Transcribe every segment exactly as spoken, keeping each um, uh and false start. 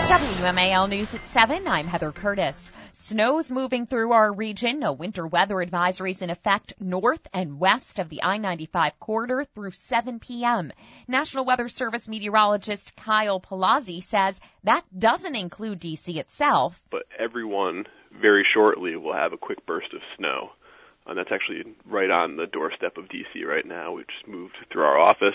W M A L News at seven, I'm Heather Curtis. Snow's moving through our region. A winter weather advisory is in effect north and west of the I ninety-five corridor through seven p.m. National Weather Service meteorologist Kyle Palazzi says that doesn't include D C itself. But everyone very shortly will have a quick burst of snow. And that's actually right on the doorstep of D C right now. We've just moved through our office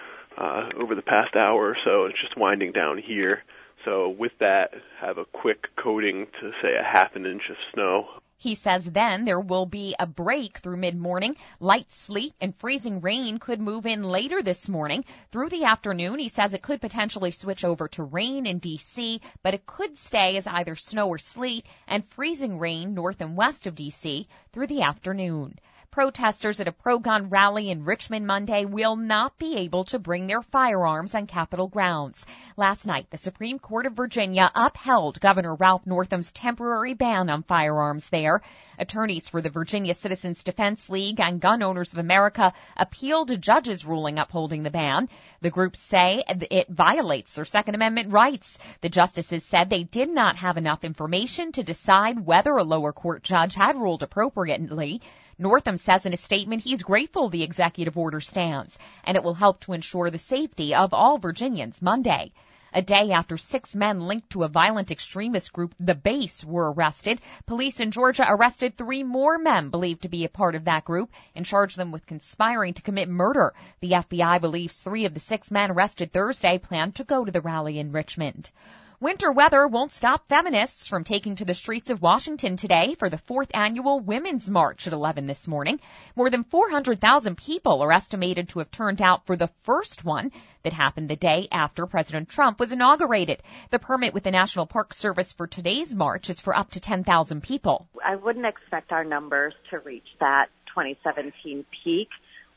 uh, over the past hour or so. It's just winding down here. So with that, have a quick coating to, say, a half an inch of snow. He says then there will be a break through mid-morning. Light sleet and freezing rain could move in later this morning. Through the afternoon, he says it could potentially switch over to rain in D C, but it could stay as either snow or sleet and freezing rain north and west of D C through the afternoon. Protesters at a pro-gun rally in Richmond Monday will not be able to bring their firearms on Capitol grounds. Last night, the Supreme Court of Virginia upheld Governor Ralph Northam's temporary ban on firearms there. Attorneys for the Virginia Citizens Defense League and Gun Owners of America appealed a judge's ruling upholding the ban. The groups say it violates their Second Amendment rights. The justices said they did not have enough information to decide whether a lower court judge had ruled appropriately. Northam says in a statement he's grateful the executive order stands, and it will help to ensure the safety of all Virginians Monday. A day after six men linked to a violent extremist group, the Base, were arrested, police in Georgia arrested three more men believed to be a part of that group and charged them with conspiring to commit murder. The F B I believes three of the six men arrested Thursday plan to go to the rally in Richmond. Winter weather won't stop feminists from taking to the streets of Washington today for the fourth annual Women's March at eleven this morning. More than four hundred thousand people are estimated to have turned out for the first one that happened the day after President Trump was inaugurated. The permit with the National Park Service for today's march is for up to ten thousand people. I wouldn't expect our numbers to reach that twenty seventeen peak.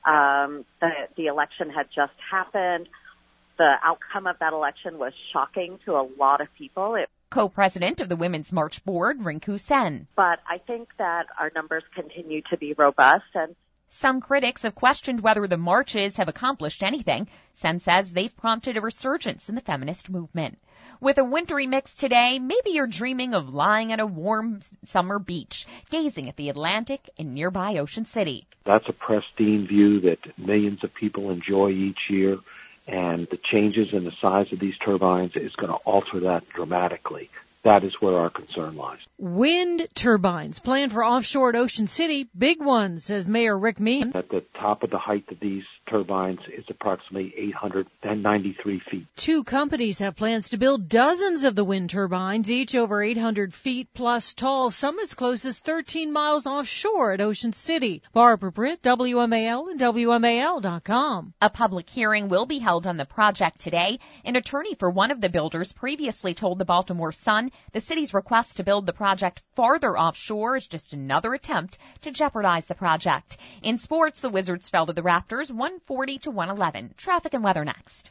Um, the, the election had just happened. The outcome of that election was shocking to a lot of people. It, Co-president of the Women's March Board, Rinku Sen. But I think that our numbers continue to be robust. And some critics have questioned whether the marches have accomplished anything. Sen says they've prompted a resurgence in the feminist movement. With a wintry mix today, maybe you're dreaming of lying at a warm summer beach, gazing at the Atlantic in nearby Ocean City. That's a pristine view that millions of people enjoy each year. And the changes in the size of these turbines is going to alter that dramatically. That is where our concern lies. Wind turbines planned for offshore at Ocean City. Big ones, says Mayor Rick Meehan. At the top of the height of these turbines is approximately eight hundred ninety-three feet. Two companies have plans to build dozens of the wind turbines, each over eight hundred feet plus tall, some as close as thirteen miles offshore at Ocean City. Barbara Britt, W M A L and W M A L dot com. A public hearing will be held on the project today. An attorney for one of the builders previously told the Baltimore Sun the city's request to build the project farther offshore is just another attempt to jeopardize the project. In sports, the Wizards fell to the Raptors one forty to one eleven. Traffic and weather next.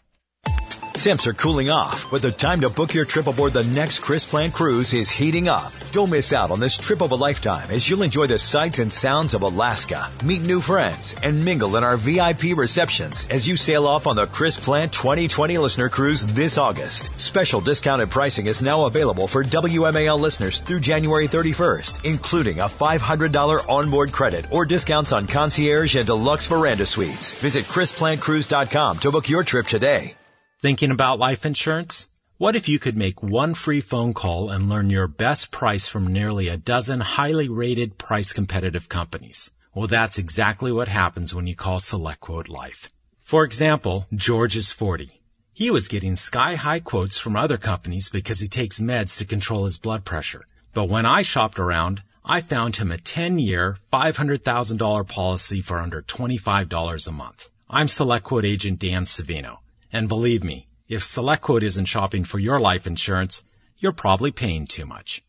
Temps are cooling off, but the time to book your trip aboard the next Chris Plant cruise is heating up. Don't miss out on this trip of a lifetime as you'll enjoy the sights and sounds of Alaska, meet new friends, and mingle in our V I P receptions as you sail off on the Chris Plant twenty twenty Listener Cruise this August. Special discounted pricing is now available for W M A L listeners through January thirty-first, including a five hundred dollars onboard credit or discounts on concierge and deluxe veranda suites. Visit chris plant cruise dot com to book your trip today. Thinking about life insurance? What if you could make one free phone call and learn your best price from nearly a dozen highly rated price competitive companies? Well, that's exactly what happens when you call SelectQuote Life. For example, George is forty. He was getting sky-high quotes from other companies because he takes meds to control his blood pressure. But when I shopped around, I found him a ten-year, five hundred thousand dollars policy for under twenty-five dollars a month. I'm SelectQuote agent Dan Savino. And believe me, if SelectQuote isn't shopping for your life insurance, you're probably paying too much.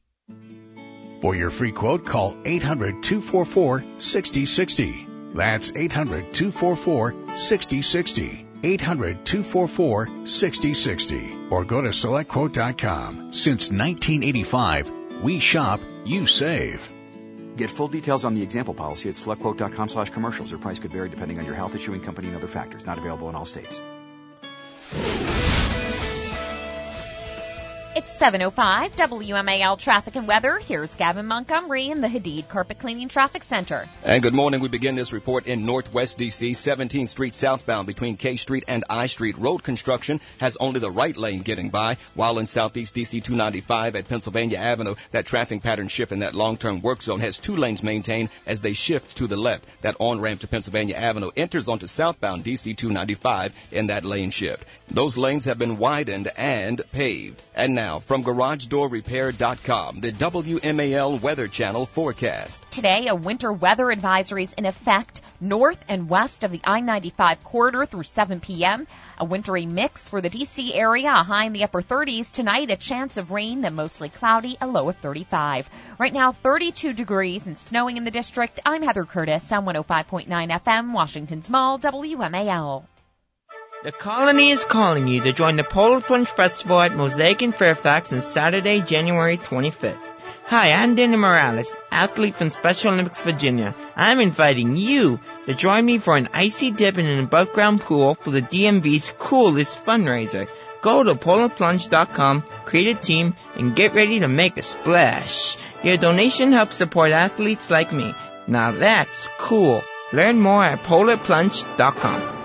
For your free quote, call eight hundred, two four four, six zero six zero. That's eight hundred, two four four, six zero six zero. eight hundred, two four four, six zero six zero. Or go to select quote dot com. Since nineteen eighty-five, we shop, you save. Get full details on the example policy at selectquote dot com slash commercials. Or price could vary depending on your health, issuing company, and other factors. Not available in all states. It's seven oh five W M A L Traffic and Weather. Here's Gavin Montgomery in the Hadid Carpet Cleaning Traffic Center. And good morning. We begin this report in Northwest D C. seventeenth Street southbound between K Street and I Street. Road construction has only the right lane getting by, while in Southeast D C two ninety-five at Pennsylvania Avenue, that traffic pattern shift in that long-term work zone has two lanes maintained as they shift to the left. That on-ramp to Pennsylvania Avenue enters onto southbound D C two ninety-five in that lane shift. Those lanes have been widened and paved. And now, Now, from Garage Door Repair dot com, the W M A L Weather Channel forecast. Today, a winter weather advisory is in effect north and west of the I ninety-five corridor through seven p.m. A wintry mix for the D C area, a high in the upper thirties. Tonight, a chance of rain, then mostly cloudy, a low of thirty-five. Right now, thirty-two degrees and snowing in the district. I'm Heather Curtis on one oh five point nine F M, Washington's Mall, W M A L. The Colony is calling you to join the Polar Plunge Festival at Mosaic in Fairfax on Saturday, January twenty-fifth. Hi, I'm Danny Morales, athlete from Special Olympics Virginia. I'm inviting you to join me for an icy dip in an above-ground pool for the D M V's coolest fundraiser. Go to polar plunge dot com, create a team, and get ready to make a splash. Your donation helps support athletes like me. Now that's cool. Learn more at polar plunge dot com.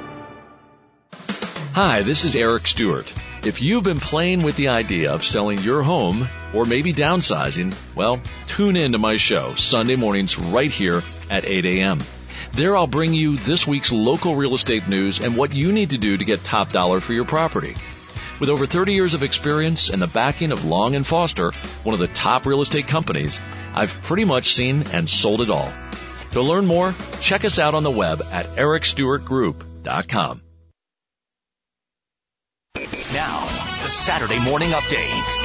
Hi, this is Eric Stewart. If you've been playing with the idea of selling your home or maybe downsizing, well, tune in to my show Sunday mornings right here at eight a.m. There I'll bring you this week's local real estate news and what you need to do to get top dollar for your property. With over thirty years of experience and the backing of Long and Foster, one of the top real estate companies, I've pretty much seen and sold it all. To learn more, check us out on the web at eric stewart group dot com. Now, the Saturday Morning Update.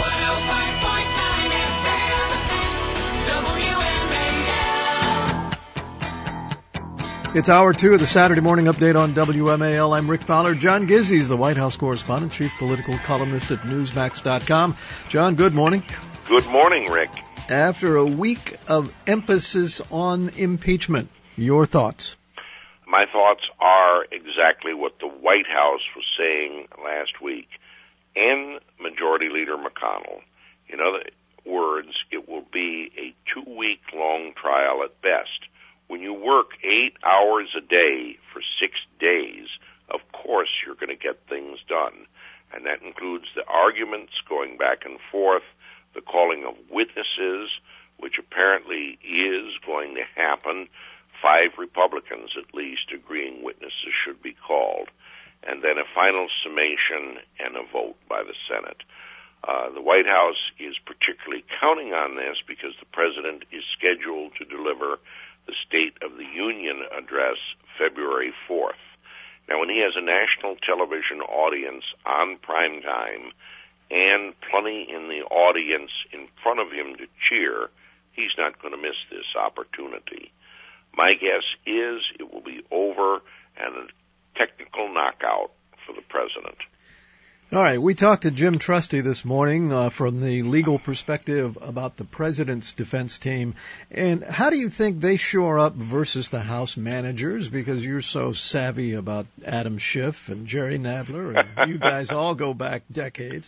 It's hour two of the Saturday Morning Update on W M A L. I'm Rick Fowler. John Gizzi is the White House correspondent, chief political columnist at newsmax dot com. John, good morning. Good morning, Rick. After a week of emphasis on impeachment, your thoughts? My thoughts are exactly what the White House was saying last week, and Majority Leader McConnell. In other words, it will be a two-week-long trial at best. When you work eight hours a day for six days, of course you're going to get things done. And that includes the arguments going back and forth, the calling of witnesses, which apparently is going to happen. Five Republicans, at least, agreeing witnesses should be called, and then a final summation and a vote by the Senate. Uh, the White House is particularly counting on this because the President is scheduled to deliver the State of the Union address February fourth. Now, when he has a national television audience on prime time and plenty in the audience in front of him to cheer, he's not going to miss this opportunity. My guess is it will be over and a technical knockout for the president. All right, we talked to Jim Trusty this morning uh, from the legal perspective about the president's defense team. And how do you think they shore up versus the House managers? Because you're so savvy about Adam Schiff and Jerry Nadler, and you guys all go back decades.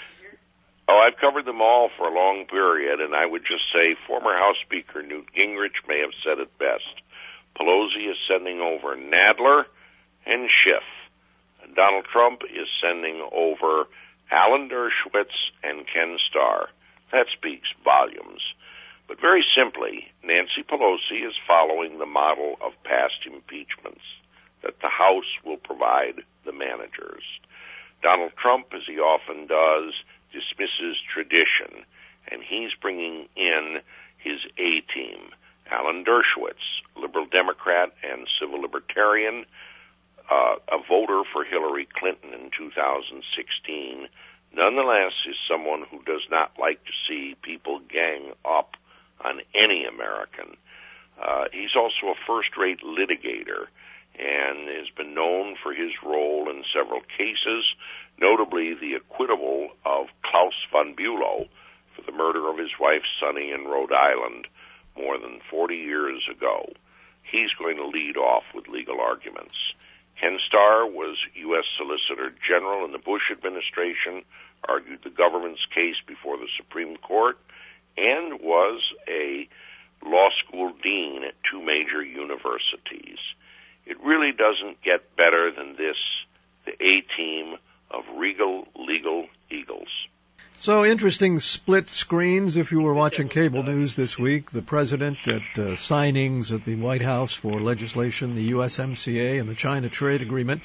Oh, I've covered them all for a long period, and I would just say former House Speaker Newt Gingrich may have said it best. Pelosi is sending over Nadler and Schiff. Donald Trump is sending over Alan Dershowitz and Ken Starr. That speaks volumes. But very simply, Nancy Pelosi is following the model of past impeachments, that the House will provide the managers. Donald Trump, as he often does, dismisses tradition, and he's bringing in his A-team. Alan Dershowitz, liberal Democrat and civil libertarian, uh, a voter for Hillary Clinton in two thousand sixteen, nonetheless is someone who does not like to see people gang up on any American. Uh, he's also a first-rate litigator and has been known for his role in several cases, notably the acquittable of Klaus von Bülow for the murder of his wife Sonny in Rhode Island more than forty years ago. He's going to lead off with legal arguments. Ken Starr was U S Solicitor General in the Bush administration, argued the government's case before the Supreme Court, and was a law school dean at two major universities. It really doesn't get better than this, the A-team of regal legal eagles. So interesting split screens if you were watching cable news this week. The president at uh, signings at the White House for legislation, the U S M C A and the China trade agreement,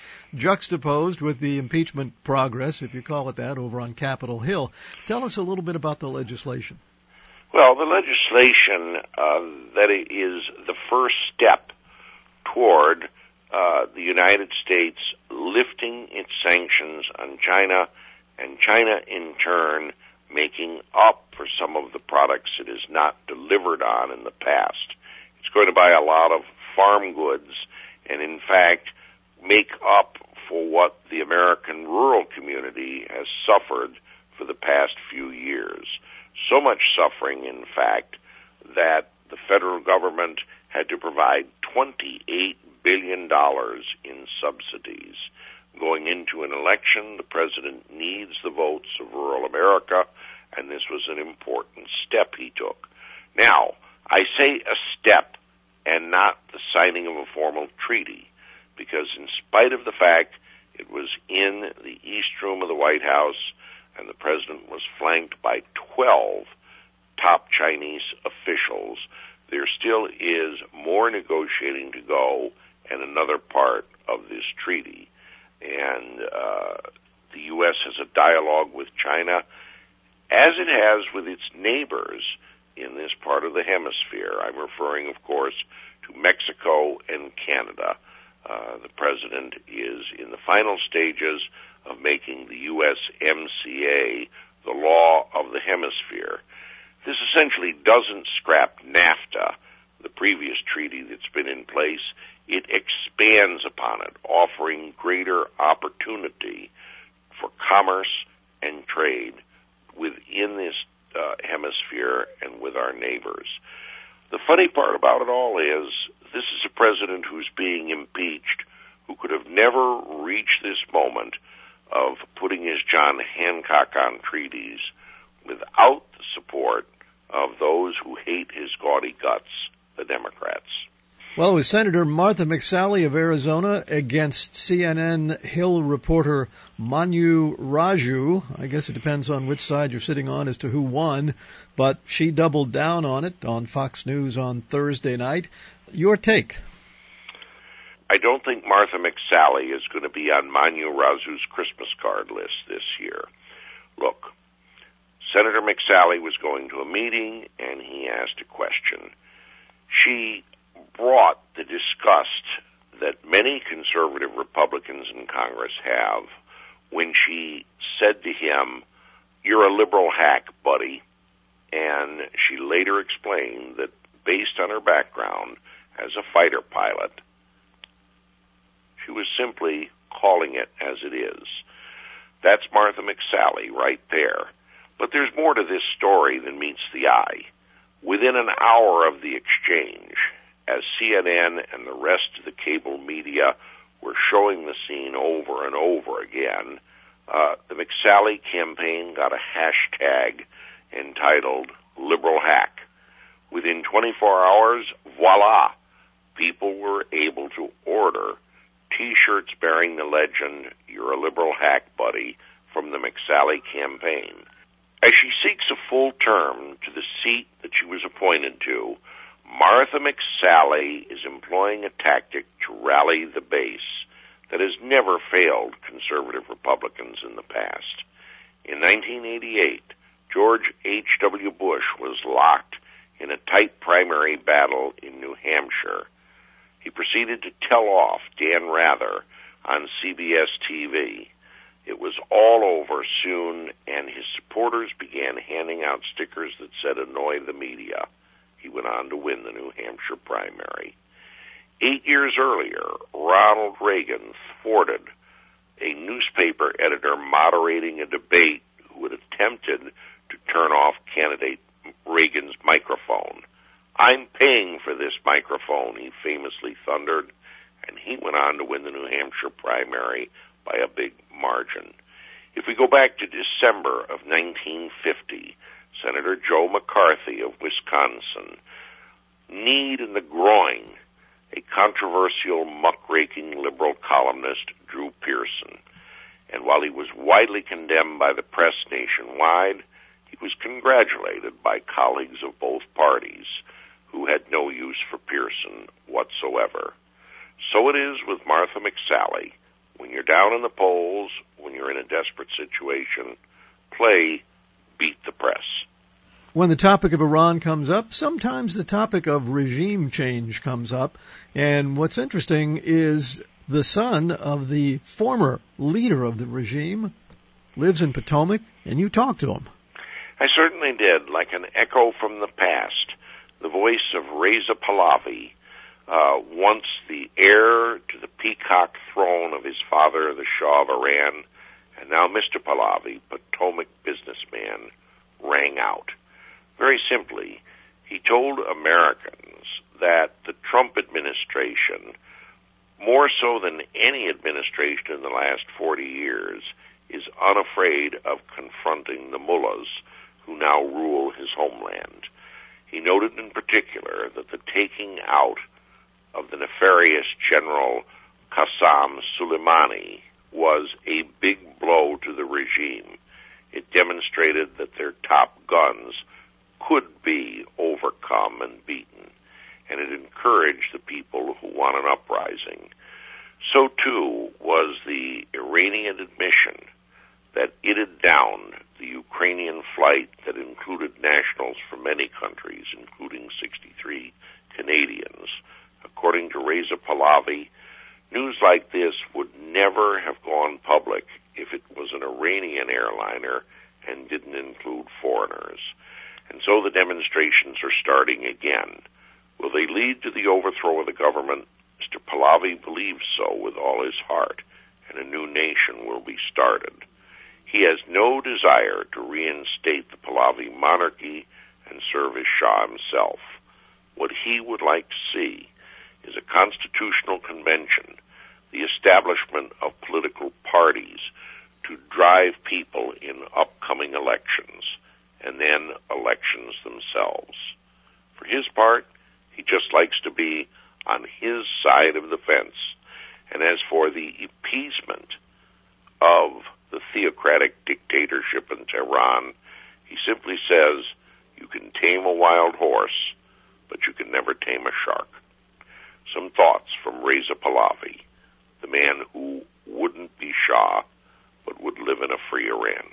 juxtaposed with the impeachment progress, if you call it that, over on Capitol Hill. Tell us a little bit about the legislation. Well, the legislation uh, that is the first step toward uh, the United States lifting its sanctions on China, and China in turn making up for some of the products it has not delivered on in the past. It's going to buy a lot of farm goods and, in fact, make up for what the American rural community has suffered for the past few years. So much suffering, in fact, that the federal government had to provide twenty-eight billion dollars in subsidies. Going into an election, the president needs the votes of rural America, and this was an important step he took. Now, I say a step and not the signing of a formal treaty, because in spite of the fact it was in the East Room of the White House and the president was flanked by twelve top Chinese officials, there still is more negotiating to go and another part of this treaty. And uh, the U S has a dialogue with China, as it has with its neighbors in this part of the hemisphere. I'm referring, of course, to Mexico and Canada. Uh, the president is in the final stages of making the U S M C A the law of the hemisphere. This essentially doesn't scrap NAFTA, the previous treaty that's been in place. It expands upon it, offering greater opportunity for commerce and trade within this uh, hemisphere and with our neighbors. The funny part about it all is this is a president who's being impeached, who could have never reached this moment of putting his John Hancock on treaties without the support of those who hate his gaudy guts, the Democrats. Well, it was Senator Martha McSally of Arizona against C N N Hill reporter Manu Raju. I guess it depends on which side you're sitting on as to who won, but she doubled down on it on Fox News on Thursday night. Your take? I don't think Martha McSally is going to be on Manu Raju's Christmas card list this year. Look, Senator McSally was going to a meeting and he asked a question. She brought the disgust that many conservative Republicans in Congress have when she said to him, "You're a liberal hack, buddy." And she later explained that based on her background as a fighter pilot, she was simply calling it as it is. That's Martha McSally right there. But there's more to this story than meets the eye. Within an hour of the exchange, as C N N and the rest of the cable media were showing the scene over and over again, uh, the McSally campaign got a hashtag entitled Liberal Hack. Within twenty-four hours, voila, people were able to order T-shirts bearing the legend, "You're a liberal hack, buddy," from the McSally campaign. As she seeks a full term to the seat that she was appointed to, Martha McSally is employing a tactic to rally the base that has never failed conservative Republicans in the past. In nineteen eighty-eight, George H W Bush was locked in a tight primary battle in New Hampshire. He proceeded to tell off Dan Rather on C B S T V. It was all over soon, and his supporters began handing out stickers that said, "Annoy the media." He went on to win the New Hampshire primary. Eight years earlier, Ronald Reagan thwarted a newspaper editor moderating a debate who had attempted to turn off candidate Reagan's microphone. "I'm paying for this microphone," he famously thundered, and he went on to win the New Hampshire primary by a big margin. If we go back to December of nineteen fifty, Senator Joe McCarthy of Wisconsin kneed in the groin a controversial, muckraking liberal columnist, Drew Pearson. And while he was widely condemned by the press nationwide, he was congratulated by colleagues of both parties who had no use for Pearson whatsoever. So it is with Martha McSally. When you're down in the polls, when you're in a desperate situation, play Beat the Press. When the topic of Iran comes up, sometimes the topic of regime change comes up. And what's interesting is the son of the former leader of the regime lives in Potomac, and you talked to him. I certainly did, like an echo from the past. The voice of Reza Pahlavi, uh, once the heir to the peacock throne of his father, the Shah of Iran, and now Mister Pahlavi, Potomac businessman, rang out. Very simply, he told Americans that the Trump administration, more so than any administration in the last forty years, is unafraid of confronting the mullahs who now rule his homeland. He noted in particular that the taking out of the nefarious General Qasem Soleimani was a big blow to the regime. It demonstrated that their top guns could be overcome and beaten, and it encouraged the people who want an uprising. So, too, was the Iranian admission that it had downed the Ukrainian flight that included nationals from many countries, including sixty-three Canadians. According to Reza Pahlavi, news like this would never have gone public if it was an Iranian airliner and didn't include foreigners. And so the demonstrations are starting again. Will they lead to the overthrow of the government? Mister Pahlavi believes so with all his heart, and a new nation will be started. He has no desire to reinstate the Pahlavi monarchy and serve as Shah himself. What he would like to see is a constitutional convention, the establishment of political parties to drive people in upcoming elections, and then elections themselves. For his part, he just likes to be on his side of the fence. And as for the appeasement of the theocratic dictatorship in Tehran, he simply says, you can tame a wild horse, but you can never tame a shark. Some thoughts from Reza Pahlavi, the man who wouldn't be Shah, but would live in a free Iran.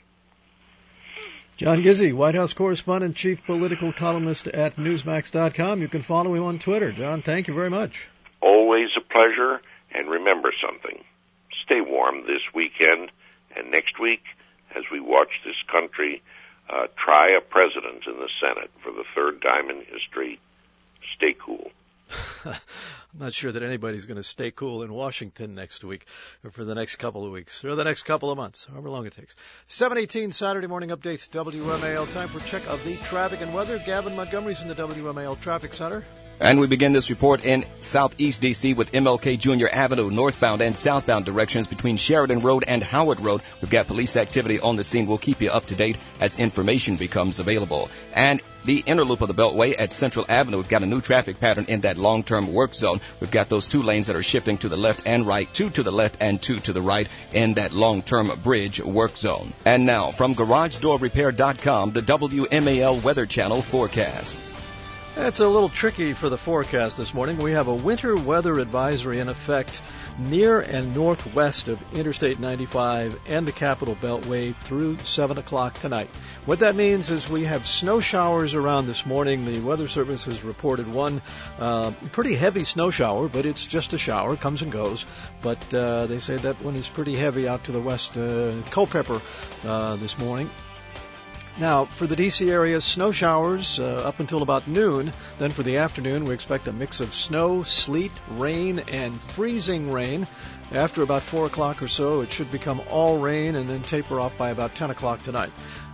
John Gizzi, White House correspondent, chief political columnist at Newsmax dot com. You can follow him on Twitter. John, thank you very much. Always a pleasure, and remember something. Stay warm this weekend, and next week, as we watch this country uh, try a president in the Senate for the third time in history, stay cool. I'm not sure that anybody's going to stay cool in Washington next week or for the next couple of weeks or the next couple of months, however long it takes. seven eighteen Saturday morning updates, W M A L. Time for check of the traffic and weather. Gavin Montgomery's in the W M A L Traffic Center. And we begin this report in southeast D C with M L K Junior Avenue, northbound and southbound directions between Sheridan Road and Howard Road. We've got police activity on the scene. We'll keep you up to date as information becomes available. And the inner loop of the Beltway at Central Avenue, we've got a new traffic pattern in that long-term work zone. We've got those two lanes that are shifting to the left and right, two to the left and two to the right in that long-term bridge work zone. And now, from Garage Door Repair dot com, the W M A L Weather Channel forecast. It's a little tricky for the forecast this morning. We have a winter weather advisory in effect near and northwest of Interstate ninety-five and the Capitol Beltway through seven o'clock tonight. What that means is we have snow showers around this morning. The Weather Service has reported one uh, pretty heavy snow shower, but it's just a shower, comes and goes. But uh, they say that one is pretty heavy out to the west, uh, Culpeper uh, this morning. Now, for the D C area, snow showers uh, up until about noon. Then for the afternoon, we expect a mix of snow, sleet, rain, and freezing rain. After about four o'clock or so, it should become all rain and then taper off by about ten o'clock tonight.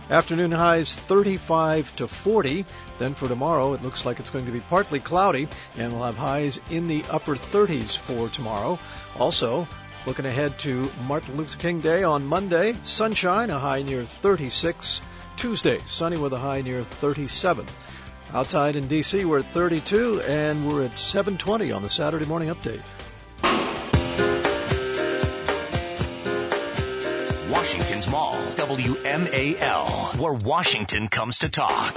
Afternoon highs thirty-five to forty. Then for tomorrow, it looks like it's going to be partly cloudy, and we'll have highs in the upper thirties for tomorrow. Also, looking ahead to Martin Luther King Day on Monday, sunshine, a high near thirty-six. Tuesday, sunny with a high near thirty-seven. Outside in D C, we're at thirty-two, and we're at seven twenty on the Saturday Morning Update. Washington's Mall, W M A L, where Washington comes to talk.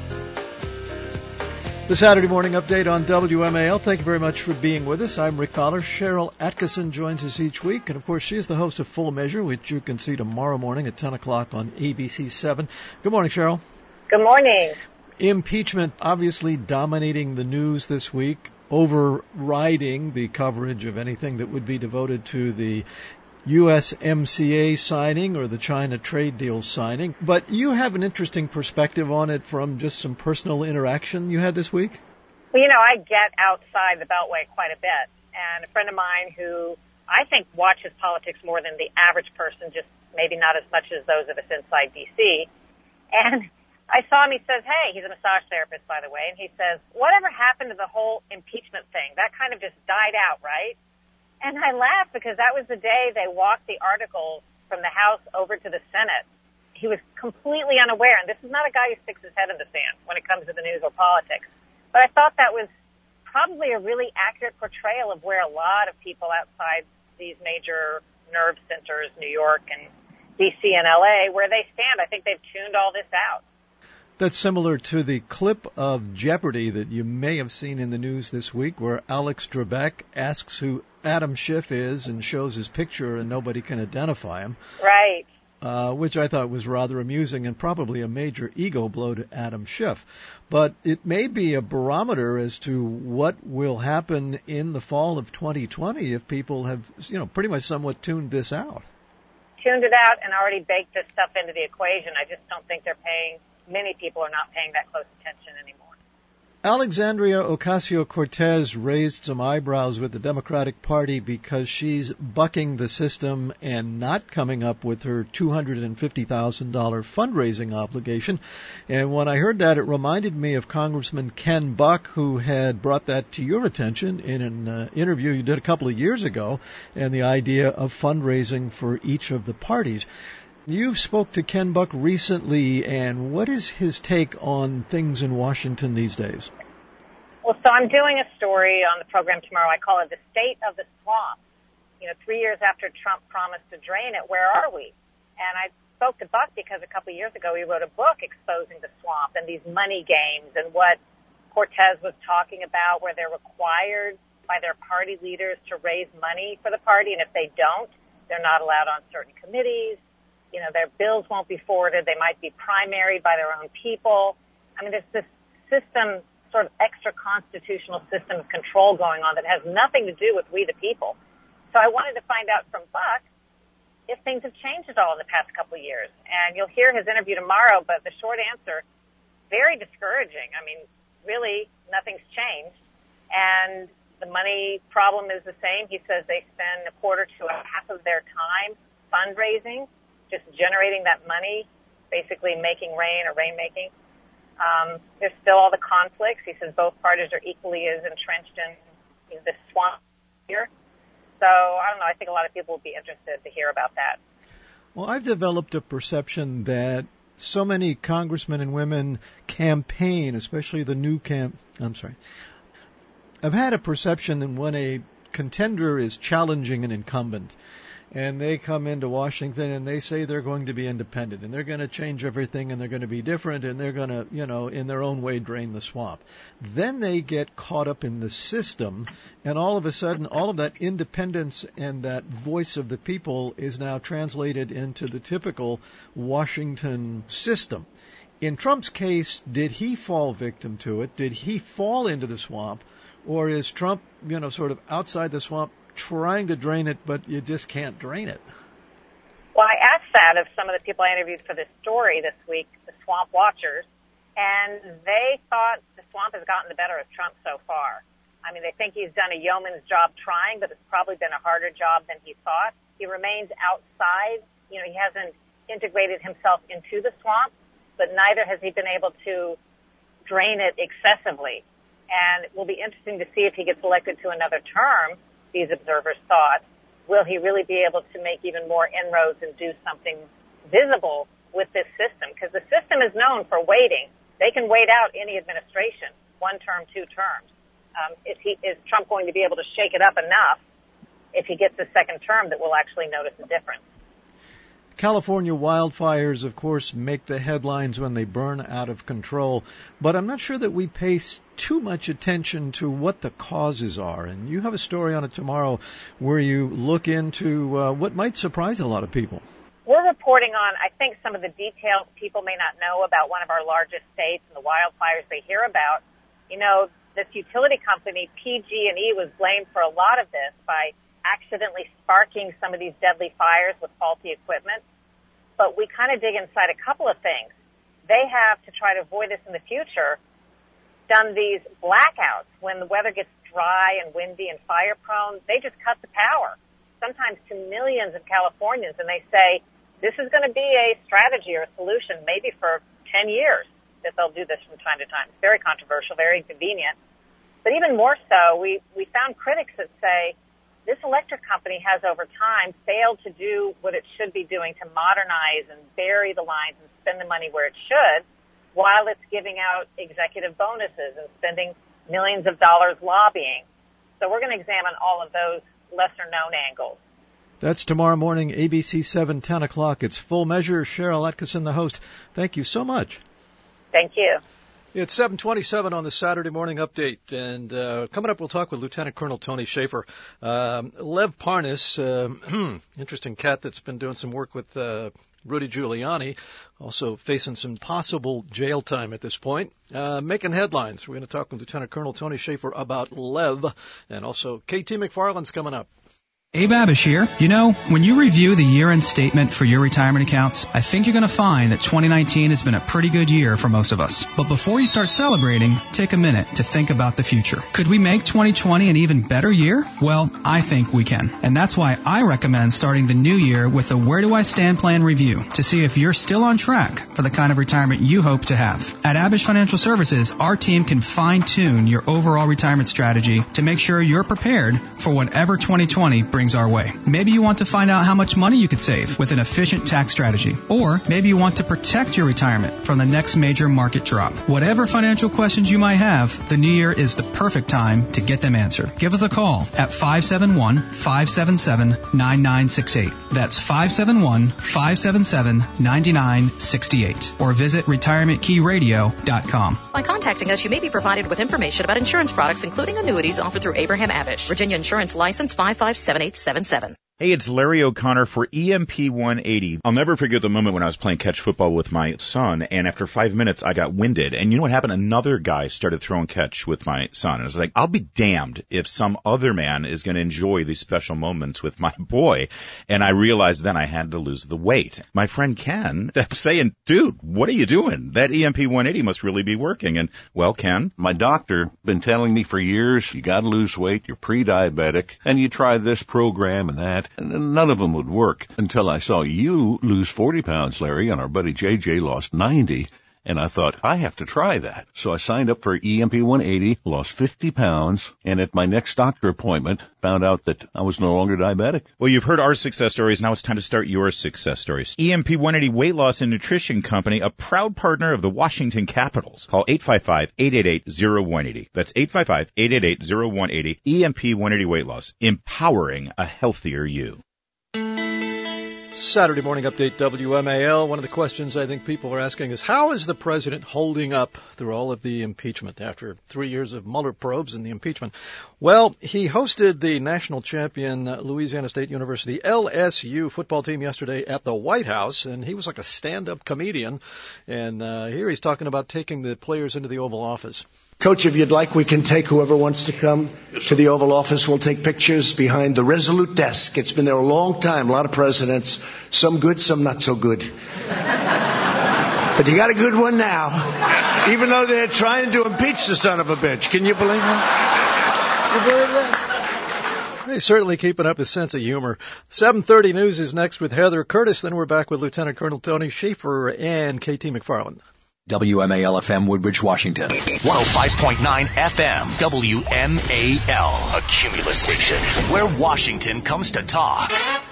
The Saturday Morning Update on W M A L. Thank you very much for being with us. I'm Rick Fowler. Cheryl Atkinson joins us each week. And, of course, she is the host of Full Measure, which you can see tomorrow morning at ten o'clock on A B C seven. Good morning, Cheryl. Good morning. Impeachment obviously dominating the news this week, overriding the coverage of anything that would be devoted to the U S M C A signing or the China trade deal signing. But you have an interesting perspective on it from just some personal interaction you had this week? Well, you know, I get outside the Beltway quite a bit. And a friend of mine who I think watches politics more than the average person, just maybe not as much as those of us inside D C. And I saw him, he says, hey, he's a massage therapist, by the way, and he says, whatever happened to the whole impeachment thing? That kind of just died out, right? And I laughed because that was the day they walked the article from the House over to the Senate. He was completely unaware, and this is not a guy who sticks his head in the sand when it comes to the news or politics. But I thought that was probably a really accurate portrayal of where a lot of people outside these major nerve centers, New York and D C and L A, where they stand. I think they've tuned all this out. That's similar to the clip of Jeopardy that you may have seen in the news this week where Alex Trebek asks who Adam Schiff is and shows his picture and nobody can identify him. Right. Uh, which I thought was rather amusing and probably a major ego blow to Adam Schiff. But it may be a barometer as to what will happen in the fall of twenty twenty if people have, you know, pretty much somewhat tuned this out. Tuned it out and already baked this stuff into the equation. I just don't think they're paying Many people are not paying that close attention anymore. Alexandria Ocasio-Cortez raised some eyebrows with the Democratic Party because she's bucking the system and not coming up with her two hundred fifty thousand dollars fundraising obligation. And when I heard that, it reminded me of Congressman Ken Buck, who had brought that to your attention in an uh, interview you did a couple of years ago, and the idea of fundraising for each of the parties. You spoke to Ken Buck recently, and what is his take on things in Washington these days? Well, so I'm doing a story on the program tomorrow. I call it The State of the Swamp. You know, three years after Trump promised to drain it, where are we? And I spoke to Buck because a couple of years ago he wrote a book exposing the swamp and these money games and what Cortez was talking about, where they're required by their party leaders to raise money for the party, and if they don't, they're not allowed on certain committees. You know, their bills won't be forwarded. They might be primaried by their own people. I mean, there's this system, sort of extra constitutional system of control going on that has nothing to do with we the people. So I wanted to find out from Buck if things have changed at all in the past couple of years. And you'll hear his interview tomorrow, but the short answer, very discouraging. I mean, really, nothing's changed. And the money problem is the same. He says they spend a quarter to a half of their time fundraising, just generating that money, basically making rain or rain-making. Um, there's still all the conflicts. He says both parties are equally as entrenched in, in this swamp here. So, I don't know, I think a lot of people would be interested to hear about that. Well, I've developed a perception that so many congressmen and women campaign, especially the new camp, I'm sorry. I've had a perception that when a contender is challenging an incumbent, and they come into Washington and they say they're going to be independent and they're going to change everything and they're going to be different and they're going to, you know, in their own way drain the swamp. Then they get caught up in the system, and all of a sudden all of that independence and that voice of the people is now translated into the typical Washington system. In Trump's case, did he fall victim to it? Did he fall into the swamp? Or is Trump, you know, sort of outside the swamp, trying to drain it, but you just can't drain it? Well, I asked that of some of the people I interviewed for this story this week, the Swamp Watchers, and they thought the swamp has gotten the better of Trump so far. I mean, they think he's done a yeoman's job trying, but it's probably been a harder job than he thought. He remains outside. You know, he hasn't integrated himself into the swamp. but neither has he been able to drain it excessively. And it will be interesting to see if he gets elected to another term, these observers thought. Will he really be able to make even more inroads and do something visible with this system? Because the system is known for waiting. They can wait out any administration, one term, two terms. Um, is, he, is Trump going to be able to shake it up enough if he gets a second term that we'll actually notice a difference? California wildfires, of course, make the headlines when they burn out of control, but I'm not sure that we pay too much attention to what the causes are. And you have a story on it tomorrow where you look into uh, what might surprise a lot of people. We're reporting on, I think, some of the details people may not know about one of our largest states and the wildfires they hear about. You know, this utility company, P G and E, was blamed for a lot of this by accidentally sparking some of these deadly fires with faulty equipment. But we kind of dig inside a couple of things. They have, to try to avoid this in the future, done these blackouts when the weather gets dry and windy and fire prone. They just cut the power, sometimes to millions of Californians, and they say this is going to be a strategy or a solution maybe for ten years that they'll do this from time to time. It's very controversial, very inconvenient. But even more so, we, we found critics that say this electric company has over time failed to do what it should be doing to modernize and bury the lines and spend the money where it should, while it's giving out executive bonuses and spending millions of dollars lobbying. So we're going to examine all of those lesser-known angles. That's tomorrow morning, A B C seven, ten o'clock. It's Full Measure. Sharyl Attkisson, the host. Thank you so much. Thank you. It's seven twenty-seven on the Saturday Morning Update, and uh, coming up we'll talk with Lieutenant Colonel Tony Shaffer. Um, Lev Parnas, uh, interesting cat that's been doing some work with uh, Rudy Giuliani, also facing some possible jail time at this point, uh, making headlines. We're going to talk with Lieutenant Colonel Tony Shaffer about Lev, and also K T McFarland's coming up. Abe Abish here. You know, when you review the year-end statement for your retirement accounts, I think you're going to find that twenty nineteen has been a pretty good year for most of us. But before you start celebrating, take a minute to think about the future. Could we make twenty twenty an even better year? Well, I think we can. And that's why I recommend starting the new year with a Where Do I Stand plan review to see if you're still on track for the kind of retirement you hope to have. At Abish Financial Services, our team can fine-tune your overall retirement strategy to make sure you're prepared for whatever twenty twenty brings our way. Maybe you want to find out how much money you could save with an efficient tax strategy. Or maybe you want to protect your retirement from the next major market drop. Whatever financial questions you might have, the new year is the perfect time to get them answered. Give us a call at five seven one, five seven seven, nine nine six eight. That's five seven one, five seven seven, nine nine six eight. Or visit retirement key radio dot com. By contacting us, you may be provided with information about insurance products, including annuities offered through Abraham Abish. Virginia Insurance License five five seven eight seven seven. Hey, it's Larry O'Connor for E M P one eighty. I'll never forget the moment when I was playing catch football with my son, and after five minutes, I got winded. And you know what happened? Another guy started throwing catch with my son. And I was like, I'll be damned if some other man is going to enjoy these special moments with my boy. And I realized then I had to lose the weight. My friend Ken kept saying, dude, what are you doing? That E M P one eighty must really be working. And, well, Ken? My doctor been telling me for years, you got to lose weight, you're pre-diabetic, and you try this program and that. And none of them would work until I saw you lose forty pounds, Larry, and our buddy J J lost ninety. And I thought, I have to try that. So I signed up for E M P one eighty, lost fifty pounds, and at my next doctor appointment, found out that I was no longer diabetic. Well, you've heard our success stories. Now it's time to start your success stories. E M P one eighty Weight Loss and Nutrition Company, a proud partner of the Washington Capitals. Call eight five five, eight eight eight, zero one eight zero. That's eight five five, eight eight eight, zero one eight zero. E M P one eighty Weight Loss, empowering a healthier you. Saturday Morning Update, W M A L. One of the questions I think people are asking is, how is the president holding up through all of the impeachment after three years of Mueller probes and the impeachment? Well, he hosted the national champion Louisiana State University L S U football team yesterday at the White House, and he was like a stand-up comedian. And uh, here he's talking about taking the players into the Oval Office. Coach, if you'd like, we can take whoever wants to come to the Oval Office. We'll take pictures behind the Resolute desk. It's been there a long time. A lot of presidents, some good, some not so good. But you got a good one now, even though they're trying to impeach the son of a bitch. Can you believe that? You believe that? He's certainly keeping up his sense of humor. seven thirty News is next with Heather Curtis. Then we're back with Lieutenant Colonel Tony Schaefer and K T McFarland. W M A L F M Woodbridge, Washington. one oh five point nine F M, W M A L, a Cumulus station, where Washington comes to talk.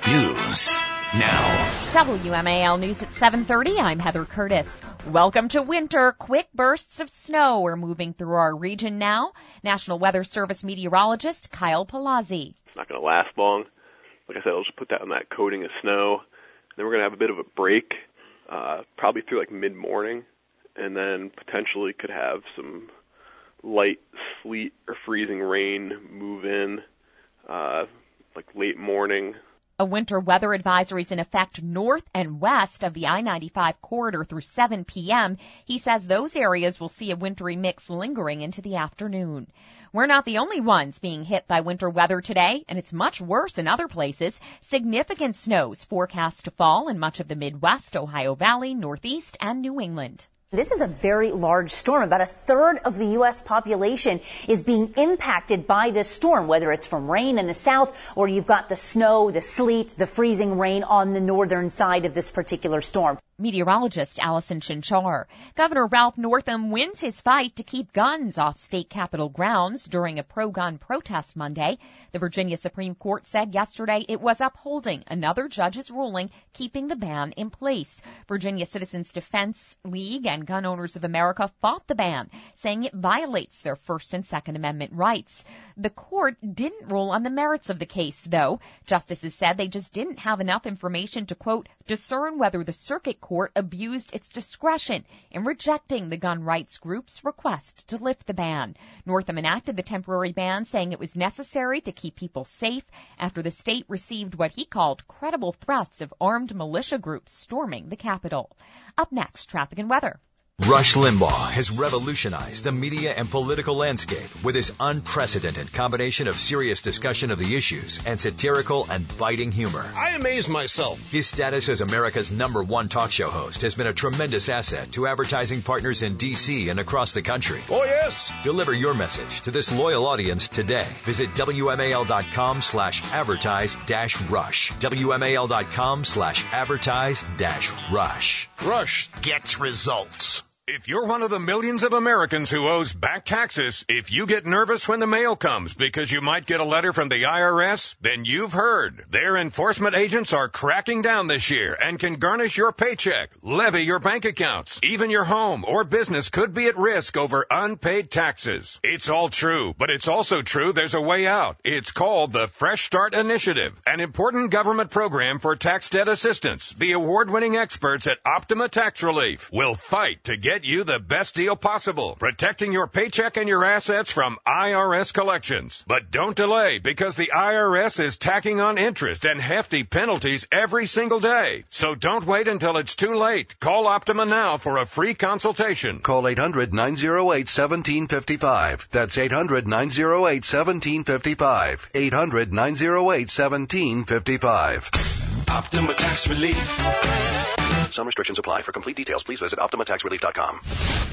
News now. W M A L News at seven thirty. I'm Heather Curtis. Welcome to winter. Quick bursts of snow are moving through our region now. National Weather Service meteorologist Kyle Palazzi. It's not going to last long. Like I said, I'll just put that on that coating of snow. Then we're going to have a bit of a break, uh, probably through like mid-morning, and then potentially could have some light sleet or freezing rain move in, uh, like late morning. A winter weather advisory is in effect north and west of the I ninety-five corridor through seven p.m. He says those areas will see a wintry mix lingering into the afternoon. We're not the only ones being hit by winter weather today, and it's much worse in other places. Significant snows forecast to fall in much of the Midwest, Ohio Valley, Northeast, and New England. This is a very large storm. About a third of the U S population is being impacted by this storm, whether it's from rain in the south or you've got the snow, the sleet, the freezing rain on the northern side of this particular storm. Meteorologist Allison Chinchar. Governor Ralph Northam wins his fight to keep guns off state capitol grounds during a pro-gun protest Monday. The Virginia Supreme Court said yesterday it was upholding another judge's ruling keeping the ban in place. Virginia Citizens Defense League and Gun Owners of America fought the ban, saying it violates their First and Second Amendment rights. The court didn't rule on the merits of the case, though. Justices said they just didn't have enough information to, quote, discern whether the circuit court abused its discretion in rejecting the gun rights group's request to lift the ban. Northam enacted the temporary ban, saying it was necessary to keep people safe after the state received what he called credible threats of armed militia groups storming the Capitol. Up next, traffic and weather. Rush Limbaugh has revolutionized the media and political landscape with his unprecedented combination of serious discussion of the issues and satirical and biting humor. I amaze myself. His status as America's number one talk show host has been a tremendous asset to advertising partners in D C and across the country. Oh, yes. Deliver your message to this loyal audience today. Visit W M A L dot com slash advertise dash rush. W M A L dot com slash advertise dash rush. Rush gets results. If you're one of the millions of Americans who owes back taxes, if you get nervous when the mail comes because you might get a letter from the I R S, then you've heard. Their enforcement agents are cracking down this year and can garnish your paycheck, levy your bank accounts. Even your home or business could be at risk over unpaid taxes. It's all true, but it's also true there's a way out. It's called the Fresh Start Initiative, an important government program for tax debt assistance. The award-winning experts at Optima Tax Relief will fight to get you the best deal possible, protecting your paycheck and your assets from I R S collections. But don't delay, because the I R S is tacking on interest and hefty penalties every single day. So don't wait until it's too late. Call Optima now for a free consultation. Call eight hundred nine oh eight one seven five five. That's eight hundred nine oh eight one seven five five. eight hundred nine oh eight one seven five five. Optima Tax Relief. Some restrictions apply. For complete details, please visit optima tax relief dot com.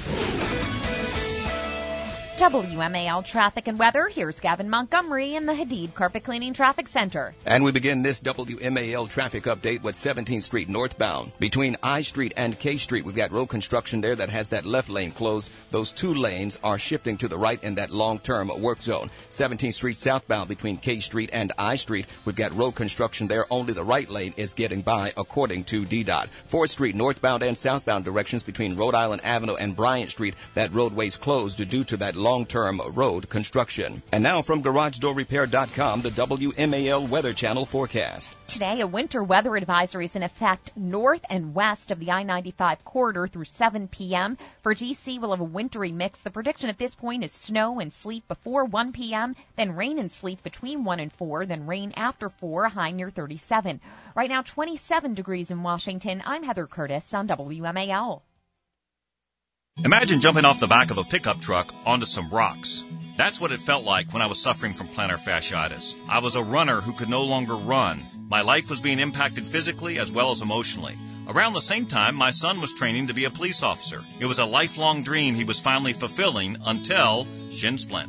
W M A L traffic and weather. Here's Gavin Montgomery in the Hadid Carpet Cleaning Traffic Center. And we begin this W M A L traffic update with seventeenth Street northbound. Between I Street and K Street, we've got road construction there that has that left lane closed. Those two lanes are shifting to the right in that long-term work zone. seventeenth Street southbound between K Street and I Street, we've got road construction there. Only the right lane is getting by, according to D DOT. fourth Street northbound and southbound directions between Rhode Island Avenue and Bryant Street, that roadway's closed due to that long-term road construction. And now from Garage Door Repair dot com, the W M A L Weather Channel forecast. Today, a winter weather advisory is in effect north and west of the I ninety-five corridor through seven p.m. For D C, we'll have a wintry mix. The prediction at this point is snow and sleet before one p.m., then rain and sleet between one and four, then rain after four, a high near thirty-seven. Right now, twenty-seven degrees in Washington. I'm Heather Curtis on W M A L. Imagine jumping off the back of a pickup truck onto some rocks. That's what it felt like when I was suffering from plantar fasciitis. I was a runner who could no longer run. My life was being impacted physically as well as emotionally. Around the same time, my son was training to be a police officer. It was a lifelong dream he was finally fulfilling until shin splints.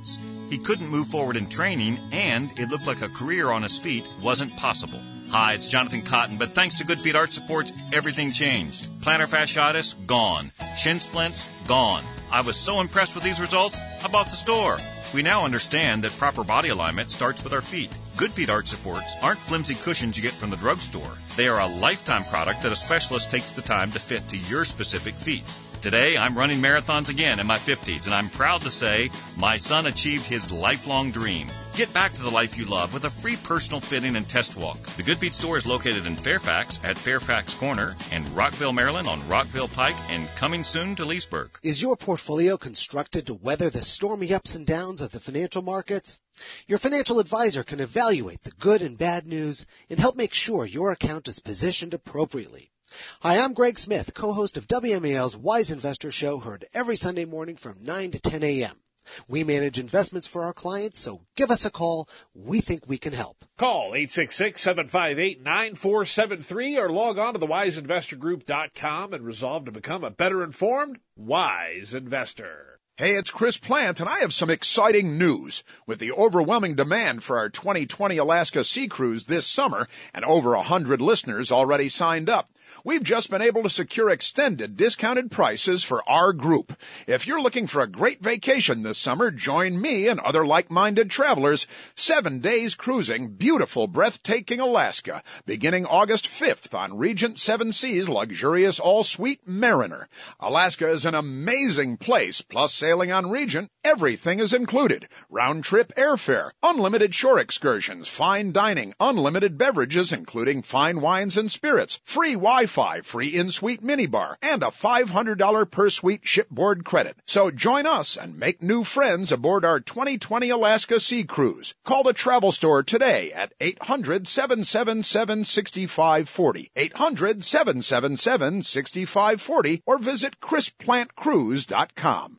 He couldn't move forward in training, and it looked like a career on his feet wasn't possible. Hi, it's Jonathan Cotton, but thanks to Good Feet Arch Supports, everything changed. Plantar fasciitis, gone. Shin splints, gone. I was so impressed with these results, I bought the store. We now understand that proper body alignment starts with our feet. Good Feet Arch Supports aren't flimsy cushions you get from the drugstore. They are a lifetime product that a specialist takes the time to fit to your specific feet. Today, I'm running marathons again in my fifties, and I'm proud to say my son achieved his lifelong dream. Get back to the life you love with a free personal fitting and test walk. The Good Feet store is located in Fairfax at Fairfax Corner and Rockville, Maryland on Rockville Pike, and coming soon to Leesburg. Is your portfolio constructed to weather the stormy ups and downs of the financial markets? Your financial advisor can evaluate the good and bad news and help make sure your account is positioned appropriately. Hi, I'm Greg Smith, co-host of W M A L's Wise Investor Show, heard every Sunday morning from nine to ten a.m. We manage investments for our clients, so give us a call. We think we can help. Call eight six six, seven five eight, nine four seven three or log on to the wise investor group dot com and resolve to become a better informed, wise investor. Hey, it's Chris Plant, and I have some exciting news. With the overwhelming demand for our twenty twenty Alaska Sea Cruise this summer and over one hundred listeners already signed up, we've just been able to secure extended discounted prices for our group. If you're looking for a great vacation this summer, join me and other like-minded travelers. Seven days cruising beautiful, breathtaking Alaska, beginning August fifth on Regent Seven Seas luxurious all-suite Mariner. Alaska is an amazing place, plus sailing on Regent, everything is included. Round-trip airfare, unlimited shore excursions, fine dining, unlimited beverages including fine wines and spirits, free Wi-Fi, free in-suite minibar, and a five hundred dollars per suite shipboard credit. So join us and make new friends aboard our twenty twenty Alaska Sea Cruise. Call the travel store today at eight hundred, seven seven seven, six five four zero, eight hundred, seven seven seven, six five four zero, or visit chris plant cruise dot com.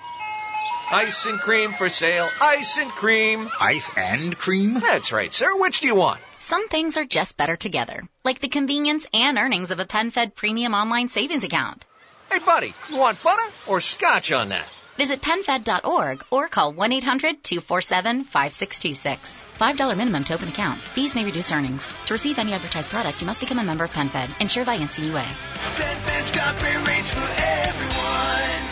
Ice and cream for sale. Ice and cream. Ice and cream? That's right, sir. Which do you want? Some things are just better together, like the convenience and earnings of a PenFed Premium Online Savings Account. Hey, buddy, you want butter or scotch on that? Visit PenFed dot org or call one eight hundred, two four seven, five six two six. five dollars minimum to open account. Fees may reduce earnings. To receive any advertised product, you must become a member of PenFed, insured by N C U A. PenFed's got great rates for everyone.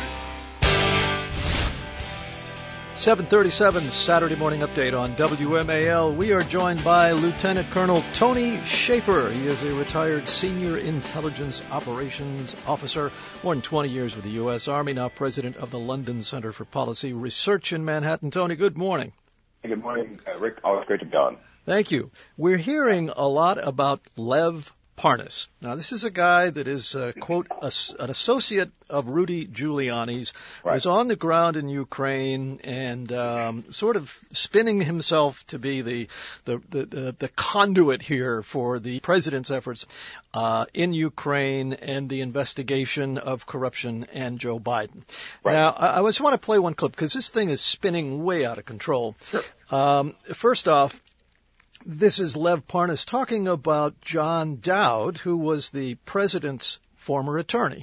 seven thirty-seven Saturday morning update on W M A L. We are joined by Lieutenant Colonel Tony Shaffer. He is a retired senior intelligence operations officer, more than twenty years with the U S. Army, now president of the London Center for Policy Research in Manhattan. Tony, good morning. Hey, good morning, uh, Rick. Always great to be on. Thank you. We're hearing a lot about Lev Parnas. Now, this is a guy that is, uh, quote, a, an associate of Rudy Giuliani's, right. Was on the ground in Ukraine and um, sort of spinning himself to be the the, the, the the conduit here for the president's efforts uh, in Ukraine and the investigation of corruption and Joe Biden. Right. Now, I, I just want to play one clip because this thing is spinning way out of control. Sure. Um, first off, this is Lev Parnas talking about John Dowd, who was the president's former attorney.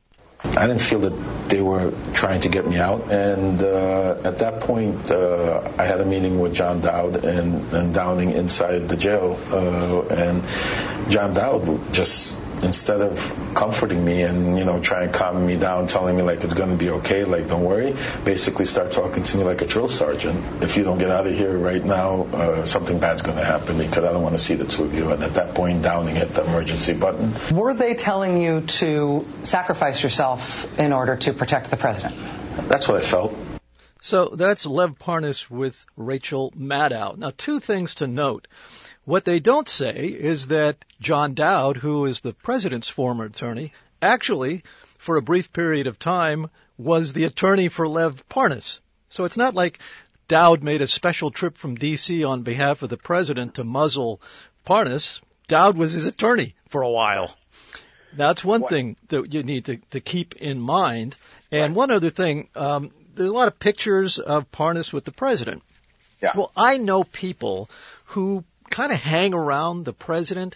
I didn't feel that they were trying to get me out, and uh, at that point, uh, I had a meeting with John Dowd and, and Downing inside the jail, uh, and John Dowd just, instead of comforting me and, you know, trying to calm me down, telling me, like, it's going to be okay, like, don't worry, basically start talking to me like a drill sergeant. If you don't get out of here right now, uh, something bad's going to happen because I don't want to see the two of you. And at that point, Downing hit the emergency button. Were they telling you to sacrifice yourself in order to protect the president? That's what I felt. So that's Lev Parnas with Rachel Maddow. Now, two things to note. What they don't say is that John Dowd, who is the president's former attorney, actually, for a brief period of time, was the attorney for Lev Parnas. So it's not like Dowd made a special trip from D C on behalf of the president to muzzle Parnas. Dowd was his attorney for a while. That's one what? thing that you need to, to keep in mind. And right. one other thing, um, there's a lot of pictures of Parnas with the president. Yeah. Well, I know people who kind of hang around the president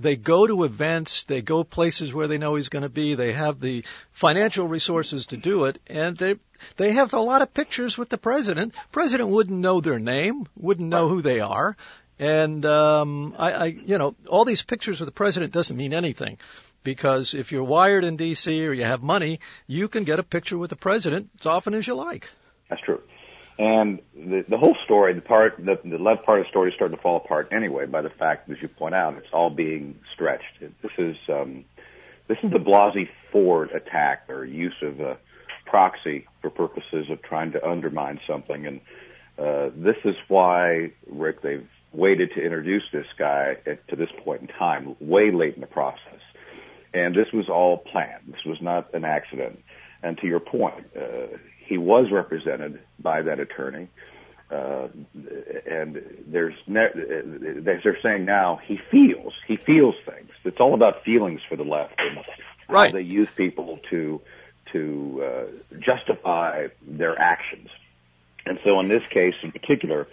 they go to events, they go places where they know he's going to be, they have the financial resources to do it, and they they have a lot of pictures with the president. President wouldn't know their name, wouldn't know who they are, and um, I, I, you know, all these pictures with the president doesn't mean anything. Because if you're wired in D C or you have money, you can get a picture with the president as often as you like. That's true. And the, the whole story, the part, the, the left part of the story is starting to fall apart anyway by the fact, as you point out, it's all being stretched. This is, um, this is the Blasey Ford attack or use of a proxy for purposes of trying to undermine something. And, uh, this is why, Rick, they've waited to introduce this guy at, to this point in time, way late in the process. And this was all planned. This was not an accident. And to your point, uh, he was represented by that attorney. Uh, and there's, ne- as they're saying now, he feels, he feels things. It's all about feelings for the left and right. how they use people to, to, uh, justify their actions. And so in this case in particular,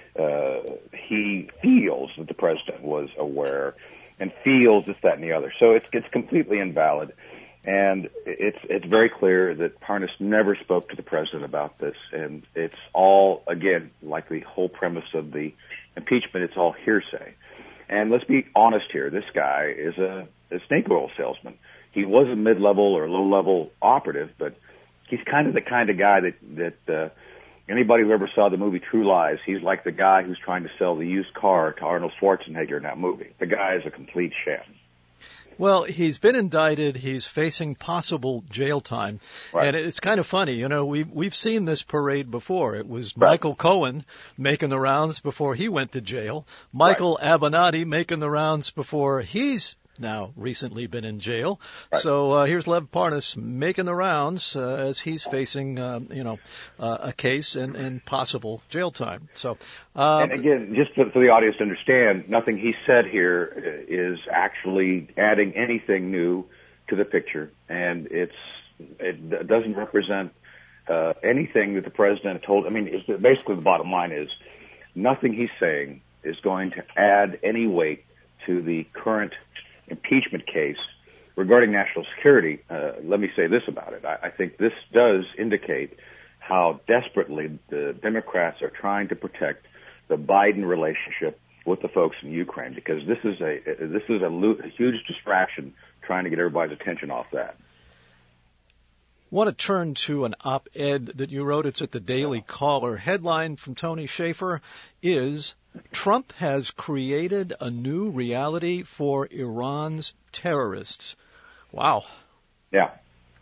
uh, he feels that the president was aware and feels this, that, and the other. So it's it's completely invalid, and it's it's very clear that Parnas never spoke to the president about this, and it's all, again, like the whole premise of the impeachment, it's all hearsay. And let's be honest here, this guy is a, a snake oil salesman. He was a mid-level or low-level operative, but he's kind of the kind of guy that, that uh, anybody who ever saw the movie True Lies, he's like the guy who's trying to sell the used car to Arnold Schwarzenegger in that movie. The guy is a complete sham. Well, he's been indicted. He's facing possible jail time. Right. And it's kind of funny. You know, we've, we've seen this parade before. It was right. Michael Cohen making the rounds before he went to jail. Michael right. Avenatti making the rounds before he's now recently been in jail. Right. So uh, here's Lev Parnas making the rounds uh, as he's facing, uh, you know, uh, a case and, and possible jail time. So, um, and again, just for, for the audience to understand, nothing he said here is actually adding anything new to the picture, and it's it doesn't represent uh, anything that the president told. I mean, it's basically the bottom line is nothing he's saying is going to add any weight to the current impeachment case regarding national security. Uh, let me say this about it. I, I think this does indicate how desperately the Democrats are trying to protect the Biden relationship with the folks in Ukraine, because this is a this is a, lo- a huge distraction trying to get everybody's attention off that. I want to turn to an op-ed that you wrote. It's at the Daily Caller. Headline from Tony Shaffer is, Trump has created a new reality for Iran's terrorists. Wow. Yeah.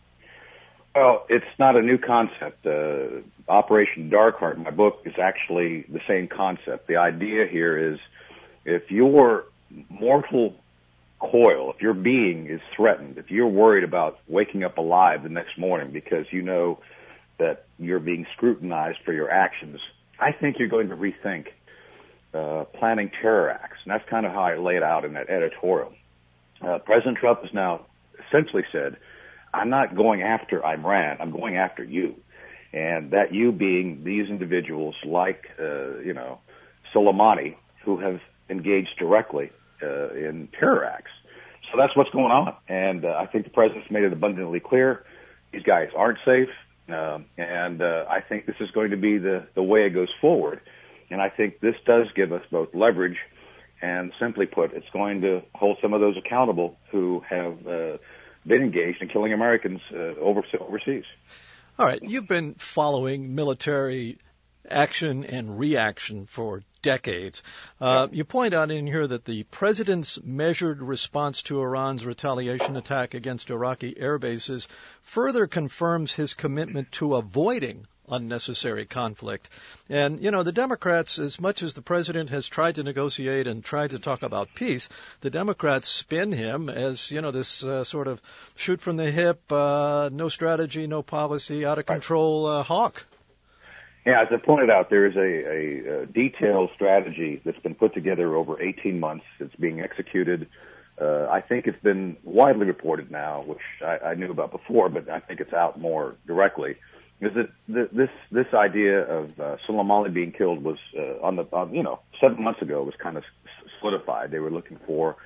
Well, it's not a new concept. Uh, Operation Dark Heart, my book, is actually the same concept. The idea here is if your mortal coil, if your being is threatened, if you're worried about waking up alive the next morning because you know that you're being scrutinized for your actions, I think you're going to rethink uh, planning terror acts. And that's kind of how I lay it out in that editorial. Uh, President Trump has now essentially said, I'm not going after Iran, I'm going after you. And that you being these individuals like, uh, you know, Soleimani, who have engaged directly uh, in terror acts. So that's what's going on. And uh, I think the president's made it abundantly clear these guys aren't safe. Uh, and uh, I think this is going to be the, the way it goes forward. And I think this does give us both leverage and, simply put, it's going to hold some of those accountable who have uh, been engaged in killing Americans uh, over, overseas. All right. You've been following military action and reaction for decades. Uh, you point out in here that the president's measured response to Iran's retaliation attack against Iraqi air bases further confirms his commitment to avoiding unnecessary conflict. And, you know, the Democrats, as much as the president has tried to negotiate and tried to talk about peace, the Democrats spin him as, you know, this uh, sort of shoot from the hip, uh, no strategy, no policy, out of control uh, hawk. Yeah, as I pointed out, there is a, a, a detailed strategy that's been put together over eighteen months. It's being executed. Uh, I think it's been widely reported now, which I, I knew about before, but I think it's out more directly. Is that th- this this idea of uh, Soleimani being killed was uh, on the on, you know seven months ago was kind of solidified. They were looking for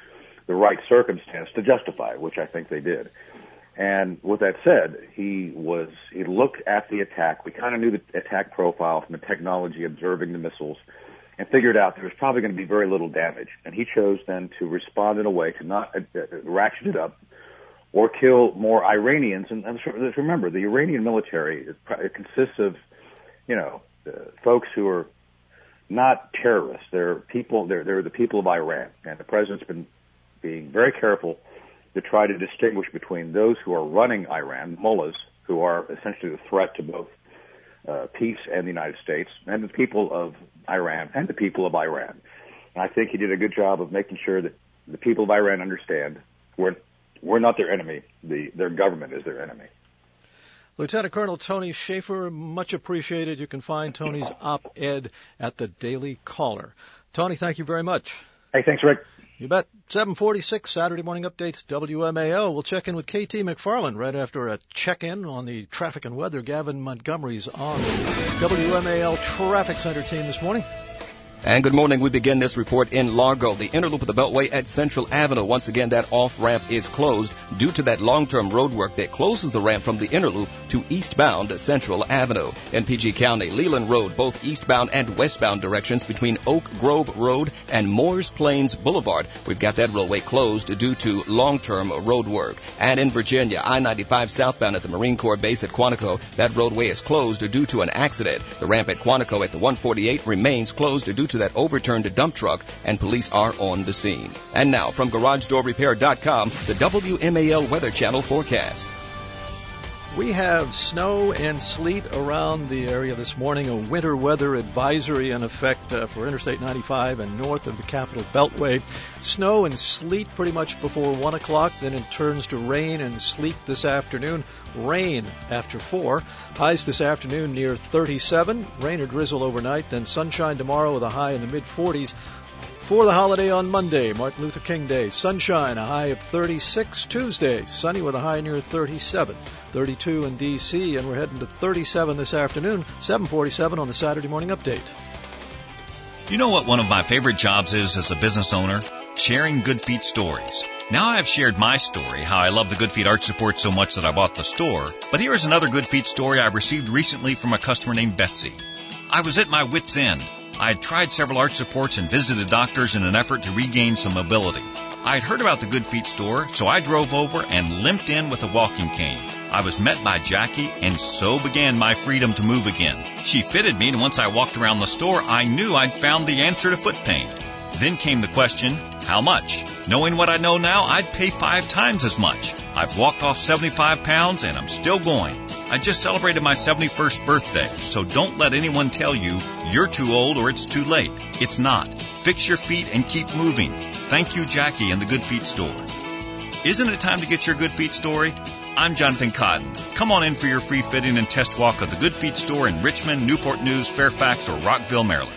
the right circumstance to justify it, which I think they did. And with that said, he was, he looked at the attack. We kind of knew the attack profile from the technology observing the missiles and figured out there was probably going to be very little damage. And he chose then to respond in a way to not uh, ratchet it up or kill more Iranians. And, and remember, the Iranian military, it, it consists of, you know, uh, folks who are not terrorists. They're people, they're, they're the people of Iran. And the president's been being very careful to try to distinguish between those who are running Iran, mullahs, who are essentially a threat to both uh, peace and the United States, and the people of Iran and the people of Iran. And I think he did a good job of making sure that the people of Iran understand we're, we're not their enemy. The, their government is their enemy. Lieutenant Colonel Tony Shaffer, much appreciated. You can find Tony's op-ed at the Daily Caller. Tony, thank you very much. Hey, thanks, Rick. You bet. seven forty-six, Saturday Morning Updates, W M A L. We'll check in with K T McFarland right after a check-in on the traffic and weather. Gavin Montgomery's on the W M A L Traffic Center team this morning. And good morning. We begin this report in Largo. The inner loop of the Beltway at Central Avenue. Once again, that off-ramp is closed due to that long-term road work that closes the ramp from the inner loop to eastbound Central Avenue. In P G County, Leland Road, both eastbound and westbound directions between Oak Grove Road and Moores Plains Boulevard. We've got that roadway closed due to long-term road work. And in Virginia, I ninety-five southbound at the Marine Corps Base at Quantico, that roadway is closed due to an accident. The ramp at Quantico at the one forty-eight remains closed due to to that overturned dump truck, and police are on the scene. And now, from Garage Door Repair dot com, the W M A L Weather Channel forecast. We have snow and sleet around the area this morning, a winter weather advisory in effect uh, for Interstate ninety-five and north of the Capital Beltway. Snow and sleet pretty much before one o'clock, then it turns to rain and sleet this afternoon. Rain after four. Highs this afternoon near thirty-seven. Rain or drizzle overnight, then sunshine tomorrow with a high in the mid-forties. For the holiday on Monday, Martin Luther King Day, sunshine, a high of thirty-six. Tuesday, sunny with a high near thirty-seven. thirty-two in D C, and we're heading to thirty-seven this afternoon. seven forty-seven on the Saturday Morning Update. You know what one of my favorite jobs is as a business owner? Sharing Good Feet stories. Now I've shared my story, how I love the Good Feet Arch Support so much that I bought the store. But here is another Good Feet story I received recently from a customer named Betsy. I was at my wit's end. I had tried several arch supports and visited doctors in an effort to regain some mobility. I had heard about the Good Feet store, so I drove over and limped in with a walking cane. I was met by Jackie, and so began my freedom to move again. She fitted me, and once I walked around the store, I knew I'd found the answer to foot pain. Then came the question, how much? Knowing what I know now, I'd pay five times as much. I've walked off seventy-five pounds, and I'm still going. I just celebrated my seventy-first birthday, so don't let anyone tell you you're too old or it's too late. It's not. Fix your feet and keep moving. Thank you, Jackie and the Good Feet store. Isn't it time to get your Good Feet story? I'm Jonathan Cotton. Come on in for your free fitting and test walk of the Good Feet store in Richmond, Newport News, Fairfax, or Rockville, Maryland.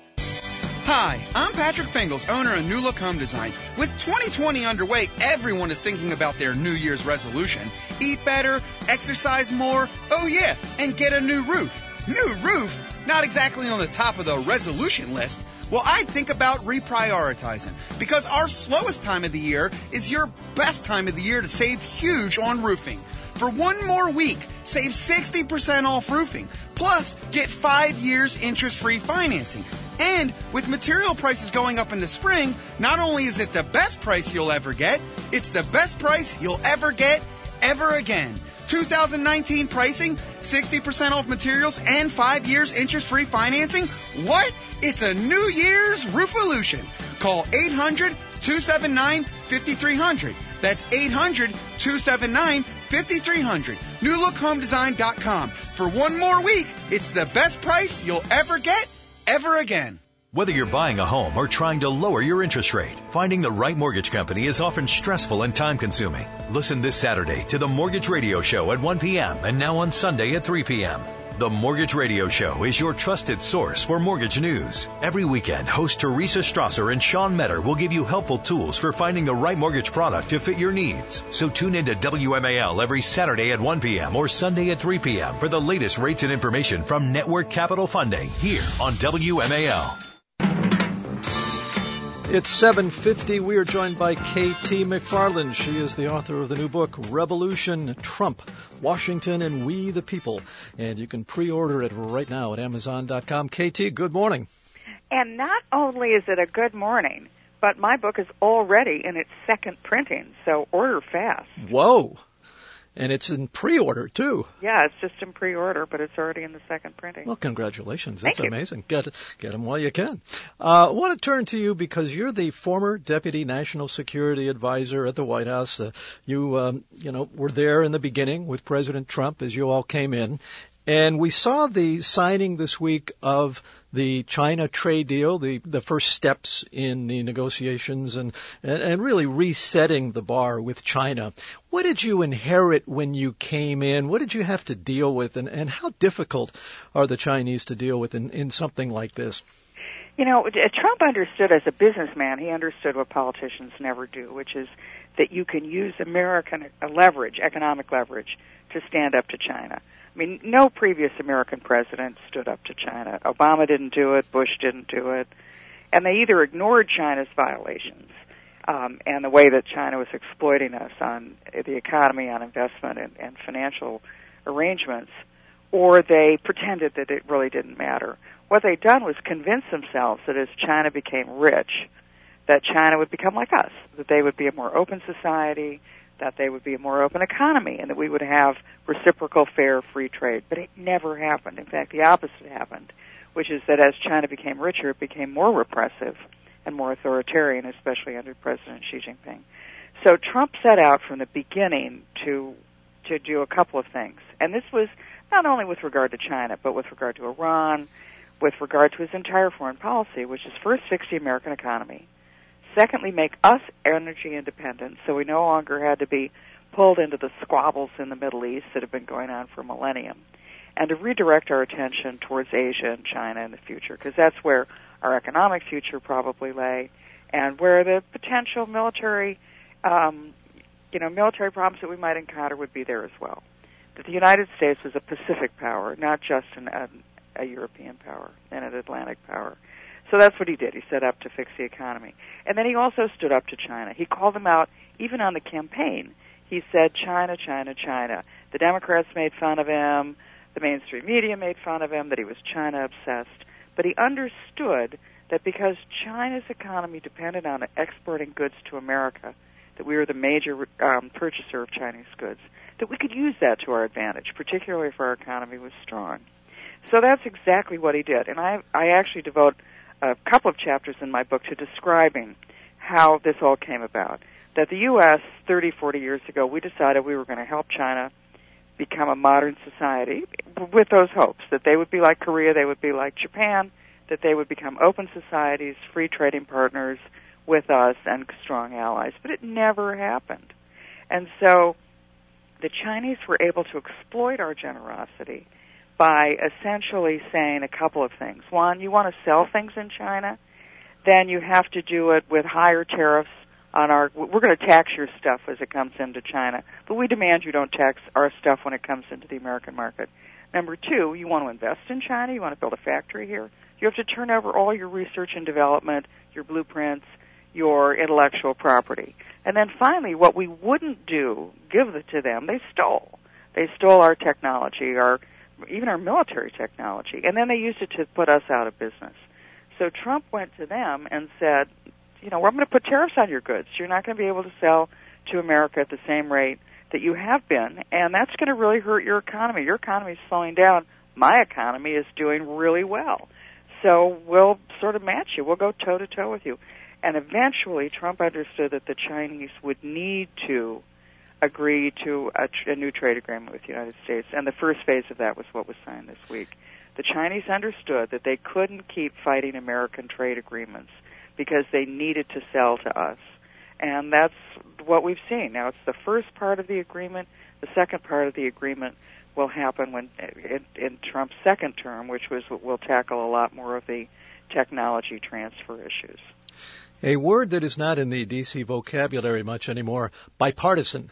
Hi, I'm Patrick Fingles, owner of New Look Home Design. With twenty twenty underway, everyone is thinking about their New Year's resolution. Eat better, exercise more, oh yeah, and get a new roof. New roof? Not exactly on the top of the resolution list. Well, I'd think about reprioritizing, because our slowest time of the year is your best time of the year to save huge on roofing. For one more week, save sixty percent off roofing. Plus, get five years interest-free financing. And with material prices going up in the spring, not only is it the best price you'll ever get, it's the best price you'll ever get, ever again. two thousand nineteen pricing, sixty percent off materials, and five years interest-free financing? What? It's a New Year's Roofolution. Call eight hundred, two seven nine, five three zero zero. That's eight hundred, two seven nine, five three zero zero. new look home design dot com. For one more week, it's the best price you'll ever get, ever again. Whether you're buying a home or trying to lower your interest rate, finding the right mortgage company is often stressful and time-consuming. Listen this Saturday to the Mortgage Radio Show at one p.m. and now on Sunday at three p.m. The Mortgage Radio Show is your trusted source for mortgage news. Every weekend, host Teresa Strasser and Sean Metter will give you helpful tools for finding the right mortgage product to fit your needs. So tune in to W M A L every Saturday at one p.m. or Sunday at three p.m. for the latest rates and information from Network Capital Funding here on W M A L. It's seven fifty. We are joined by K T McFarland. She is the author of the new book, Revolution, Trump, Washington, and We the People. And you can pre-order it right now at amazon dot com. K T, good morning. And not only is it a good morning, but my book is already in its second printing, so order fast. Whoa. And it's in pre-order, too. Yeah, it's just in pre-order, but it's already in the second printing. Well, congratulations. That's Thank you. amazing. Get get them while you can. Uh, I want to turn to you because you're the former Deputy National Security Advisor at the White House. Uh, you, um, you know, were there in the beginning with President Trump as you all came in. And we saw the signing this week of the China trade deal, the, the first steps in the negotiations and, and, and really resetting the bar with China. What did you inherit when you came in? What did you have to deal with? And, and how difficult are the Chinese to deal with in, in something like this? You know, Trump understood as a businessman, he understood what politicians never do, which is that you can use American leverage, economic leverage, to stand up to China. I mean, no previous American president stood up to China. Obama didn't do it. Bush didn't do it. And they either ignored China's violations um, and the way that China was exploiting us on the economy, on investment, and, and financial arrangements, or they pretended that it really didn't matter. What they'd done was convince themselves that as China became rich, that China would become like us, that they would be a more open society, that they would be a more open economy, and that we would have reciprocal, fair, free trade. But it never happened. In fact, the opposite happened, which is that as China became richer, it became more repressive and more authoritarian, especially under President Xi Jinping. So Trump set out from the beginning to to do a couple of things. And this was not only with regard to China, but with regard to Iran, with regard to his entire foreign policy, which is first fix the American economy, secondly, make us energy independent, so we no longer had to be pulled into the squabbles in the Middle East that have been going on for a millennium, and to redirect our attention towards Asia and China in the future, because that's where our economic future probably lay, and where the potential military, um, you know, military problems that we might encounter would be there as well. That the United States was a Pacific power, not just an, a, a European power and an Atlantic power. So that's what he did. He set up to fix the economy. And then he also stood up to China. He called them out, even on the campaign. He said, China, China, China. The Democrats made fun of him. The mainstream media made fun of him, that he was China-obsessed. But he understood that because China's economy depended on exporting goods to America, that we were the major um, purchaser of Chinese goods, that we could use that to our advantage, particularly if our economy was strong. So that's exactly what he did. And I, I actually devote a couple of chapters in my book to describing how this all came about. That the U S thirty, forty years ago, we decided we were going to help China become a modern society with those hopes, that they would be like Korea, they would be like Japan, that they would become open societies, free trading partners with us, and strong allies. But it never happened. And so the Chinese were able to exploit our generosity by essentially saying a couple of things. One, you want to sell things in China, then you have to do it with higher tariffs on our, we're going to tax your stuff as it comes into China, but we demand you don't tax our stuff when it comes into the American market. Number two, you want to invest in China, you want to build a factory here, you have to turn over all your research and development, your blueprints, your intellectual property. And then finally, what we wouldn't do, give it to them, they stole. They stole our technology, our even our military technology, and then they used it to put us out of business. So Trump went to them and said, you know, we're going to put tariffs on your goods. You're not going to be able to sell to America at the same rate that you have been, and that's going to really hurt your economy. Your economy is slowing down. My economy is doing really well. So we'll sort of match you. We'll go toe-to-toe with you. And eventually Trump understood that the Chinese would need to agree to a, tr- a new trade agreement with the United States, and the first phase of that was what was signed this week. The Chinese understood that they couldn't keep fighting American trade agreements because they needed to sell to us, and that's what we've seen. Now, it's the first part of the agreement. The second part of the agreement will happen when in, in Trump's second term, which was will tackle a lot more of the technology transfer issues. A word that is not in the D C vocabulary much anymore, bipartisan.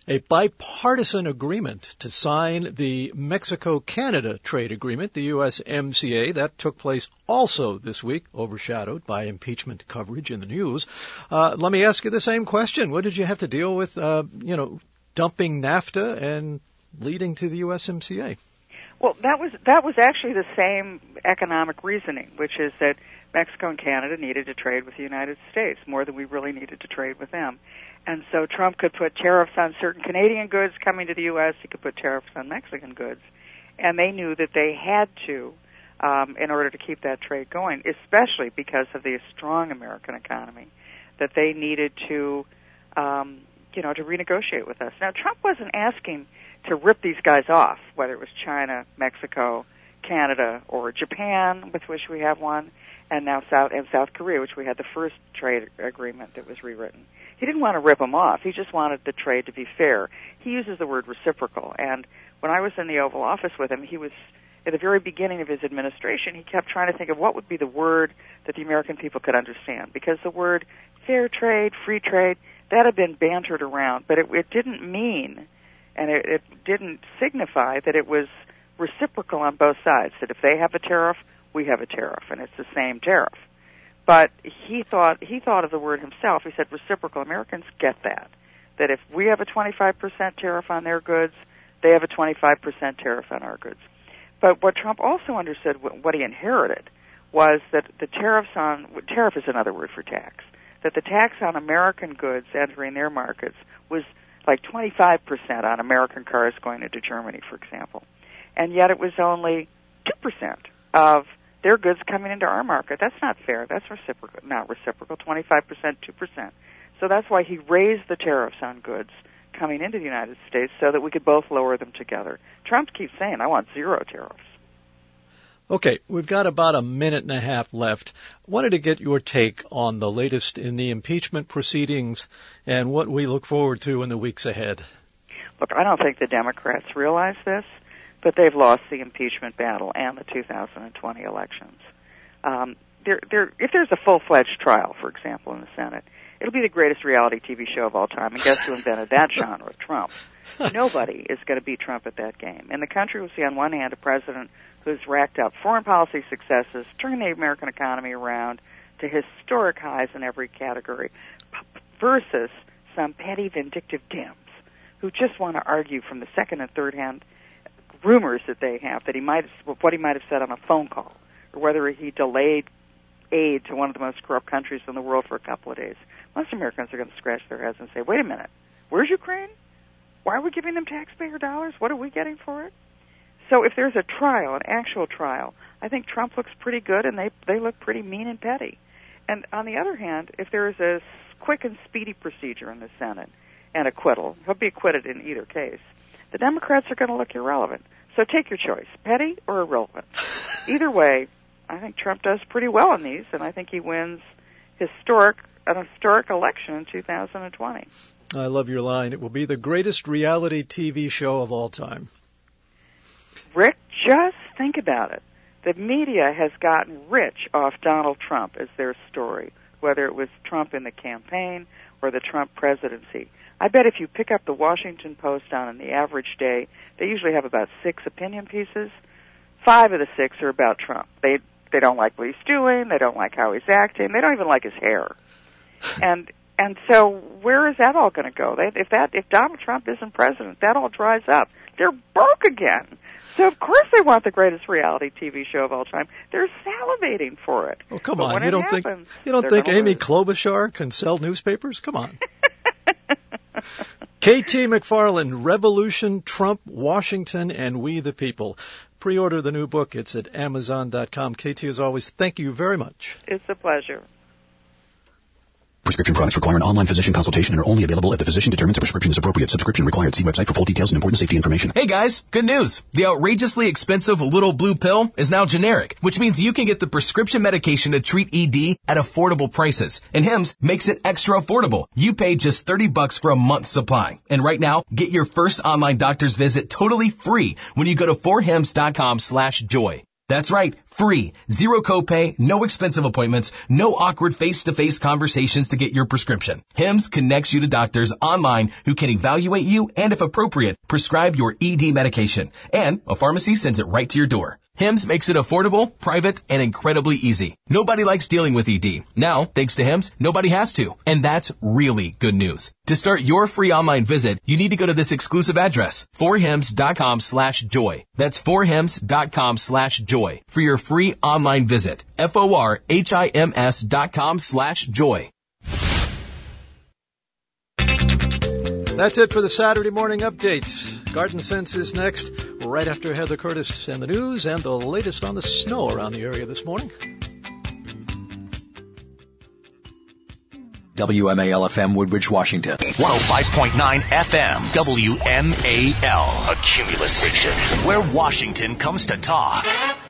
A bipartisan agreement to sign the Mexico-Canada trade agreement, the U S M C A, that took place also this week, overshadowed by impeachment coverage in the news. Uh, let me ask you the same question. What did you have to deal with, uh, you know, dumping NAFTA and leading to the U S M C A? Well, that was that was actually the same economic reasoning, which is that Mexico and Canada needed to trade with the United States more than we really needed to trade with them. And so Trump could put tariffs on certain Canadian goods coming to the U S. He could put tariffs on Mexican goods. And they knew that they had to um, in order to keep that trade going, especially because of the strong American economy, that they needed to, um, you know, to renegotiate with us. Now, Trump wasn't asking to rip these guys off, whether it was China, Mexico, Canada, or Japan, with which we have one, and now South and South Korea, which we had the first trade agreement that was rewritten. He didn't want to rip them off. He just wanted the trade to be fair. He uses the word reciprocal. And when I was in the Oval Office with him, he was, at the very beginning of his administration, he kept trying to think of what would be the word that the American people could understand. Because the word fair trade, free trade, that had been bantered around. But it, it didn't mean, and it, it didn't signify that it was reciprocal on both sides, that if they have a tariff, we have a tariff, and it's the same tariff. But he thought he thought of the word himself. He said reciprocal. Americans get that, that if we have a twenty-five percent tariff on their goods, they have a twenty-five percent tariff on our goods. But what Trump also understood, what he inherited, was that the tariffs on, tariff is another word for tax, that the tax on American goods entering their markets was like twenty-five percent on American cars going into Germany, for example. And yet it was only two percent of their goods coming into our market. That's not fair. That's reciprocal, not reciprocal, twenty-five percent, two percent. So that's why he raised the tariffs on goods coming into the United States so that we could both lower them together. Trump keeps saying, I want zero tariffs. Okay, we've got about a minute and a half left. Wanted to get your take on the latest in the impeachment proceedings and what we look forward to in the weeks ahead. Look, I don't think the Democrats realize this, but they've lost the impeachment battle and the two thousand twenty elections. Um, there, there, if there's a full-fledged trial, for example, in the Senate, it'll be the greatest reality T V show of all time. And guess who invented that genre? Trump. Nobody is going to beat Trump at that game. And the country will see, on one hand, a president who's racked up foreign policy successes, turning the American economy around to historic highs in every category, versus some petty, vindictive Dems who just want to argue from the second and third hand rumors that they have that he might have, what he might have said on a phone call, or whether he delayed aid to one of the most corrupt countries in the world for a couple of days. Most Americans are going to scratch their heads and say, wait a minute, where's Ukraine? Why are we giving them taxpayer dollars? What are we getting for it? So if there's a trial, an actual trial, I think Trump looks pretty good, and they they look pretty mean and petty. And on the other hand, if there is a quick and speedy procedure in the Senate and acquittal, he'll be acquitted in either case, the Democrats are going to look irrelevant. So take your choice, petty or irrelevant. Either way, I think Trump does pretty well on these, and I think he wins historic an historic election in two thousand twenty. I love your line. It will be the greatest reality T V show of all time. Rick, just think about it. The media has gotten rich off Donald Trump as their story, whether it was Trump in the campaign or the Trump presidency. I bet if you pick up the Washington Post on the average day, they usually have about six opinion pieces. Five of the six are about Trump. They they don't like what he's doing. They don't like how he's acting. They don't even like his hair. And and so where is that all going to go? They, if that if Donald Trump isn't president, that all dries up. They're broke again. So of course they want the greatest reality T V show of all time. They're salivating for it. Oh, come but on! When You it don't happens, think you don't think Amy lose. Klobuchar can sell newspapers? Come on. K T McFarland, Revolution, Trump, Washington, and We the People. Pre-order the new book. It's at amazon dot com. K T, as always, thank you very much. It's a pleasure. Prescription products require an online physician consultation and are only available if the physician determines a prescription is appropriate. Subscription required. See website for full details and important safety information. Hey guys, good news. The outrageously expensive Little Blue Pill is now generic, which means you can get the prescription medication to treat E D at affordable prices. And Hims makes it extra affordable. You pay just thirty bucks for a month's supply. And right now, get your first online doctor's visit totally free when you go to four hims dot com slash joy. That's right, free. Zero copay, no expensive appointments, no awkward face-to-face conversations to get your prescription. Hims connects you to doctors online who can evaluate you and, if appropriate, prescribe your E D medication. And a pharmacy sends it right to your door. Hims makes it affordable, private, and incredibly easy. Nobody likes dealing with E D. Now, thanks to Hims, nobody has to. And that's really good news. To start your free online visit, you need to go to this exclusive address, forhims.com slash joy. That's forhims.com slash joy for your free online visit. F-O-R-H-I-M-S dot com slash joy. That's it for the Saturday morning updates. Garden Sense is next, right after Heather Curtis and the news and the latest on the snow around the area this morning. W M A L F M Woodbridge, Washington. one oh five point nine F M, W M A L, a Cumulus station, where Washington comes to talk.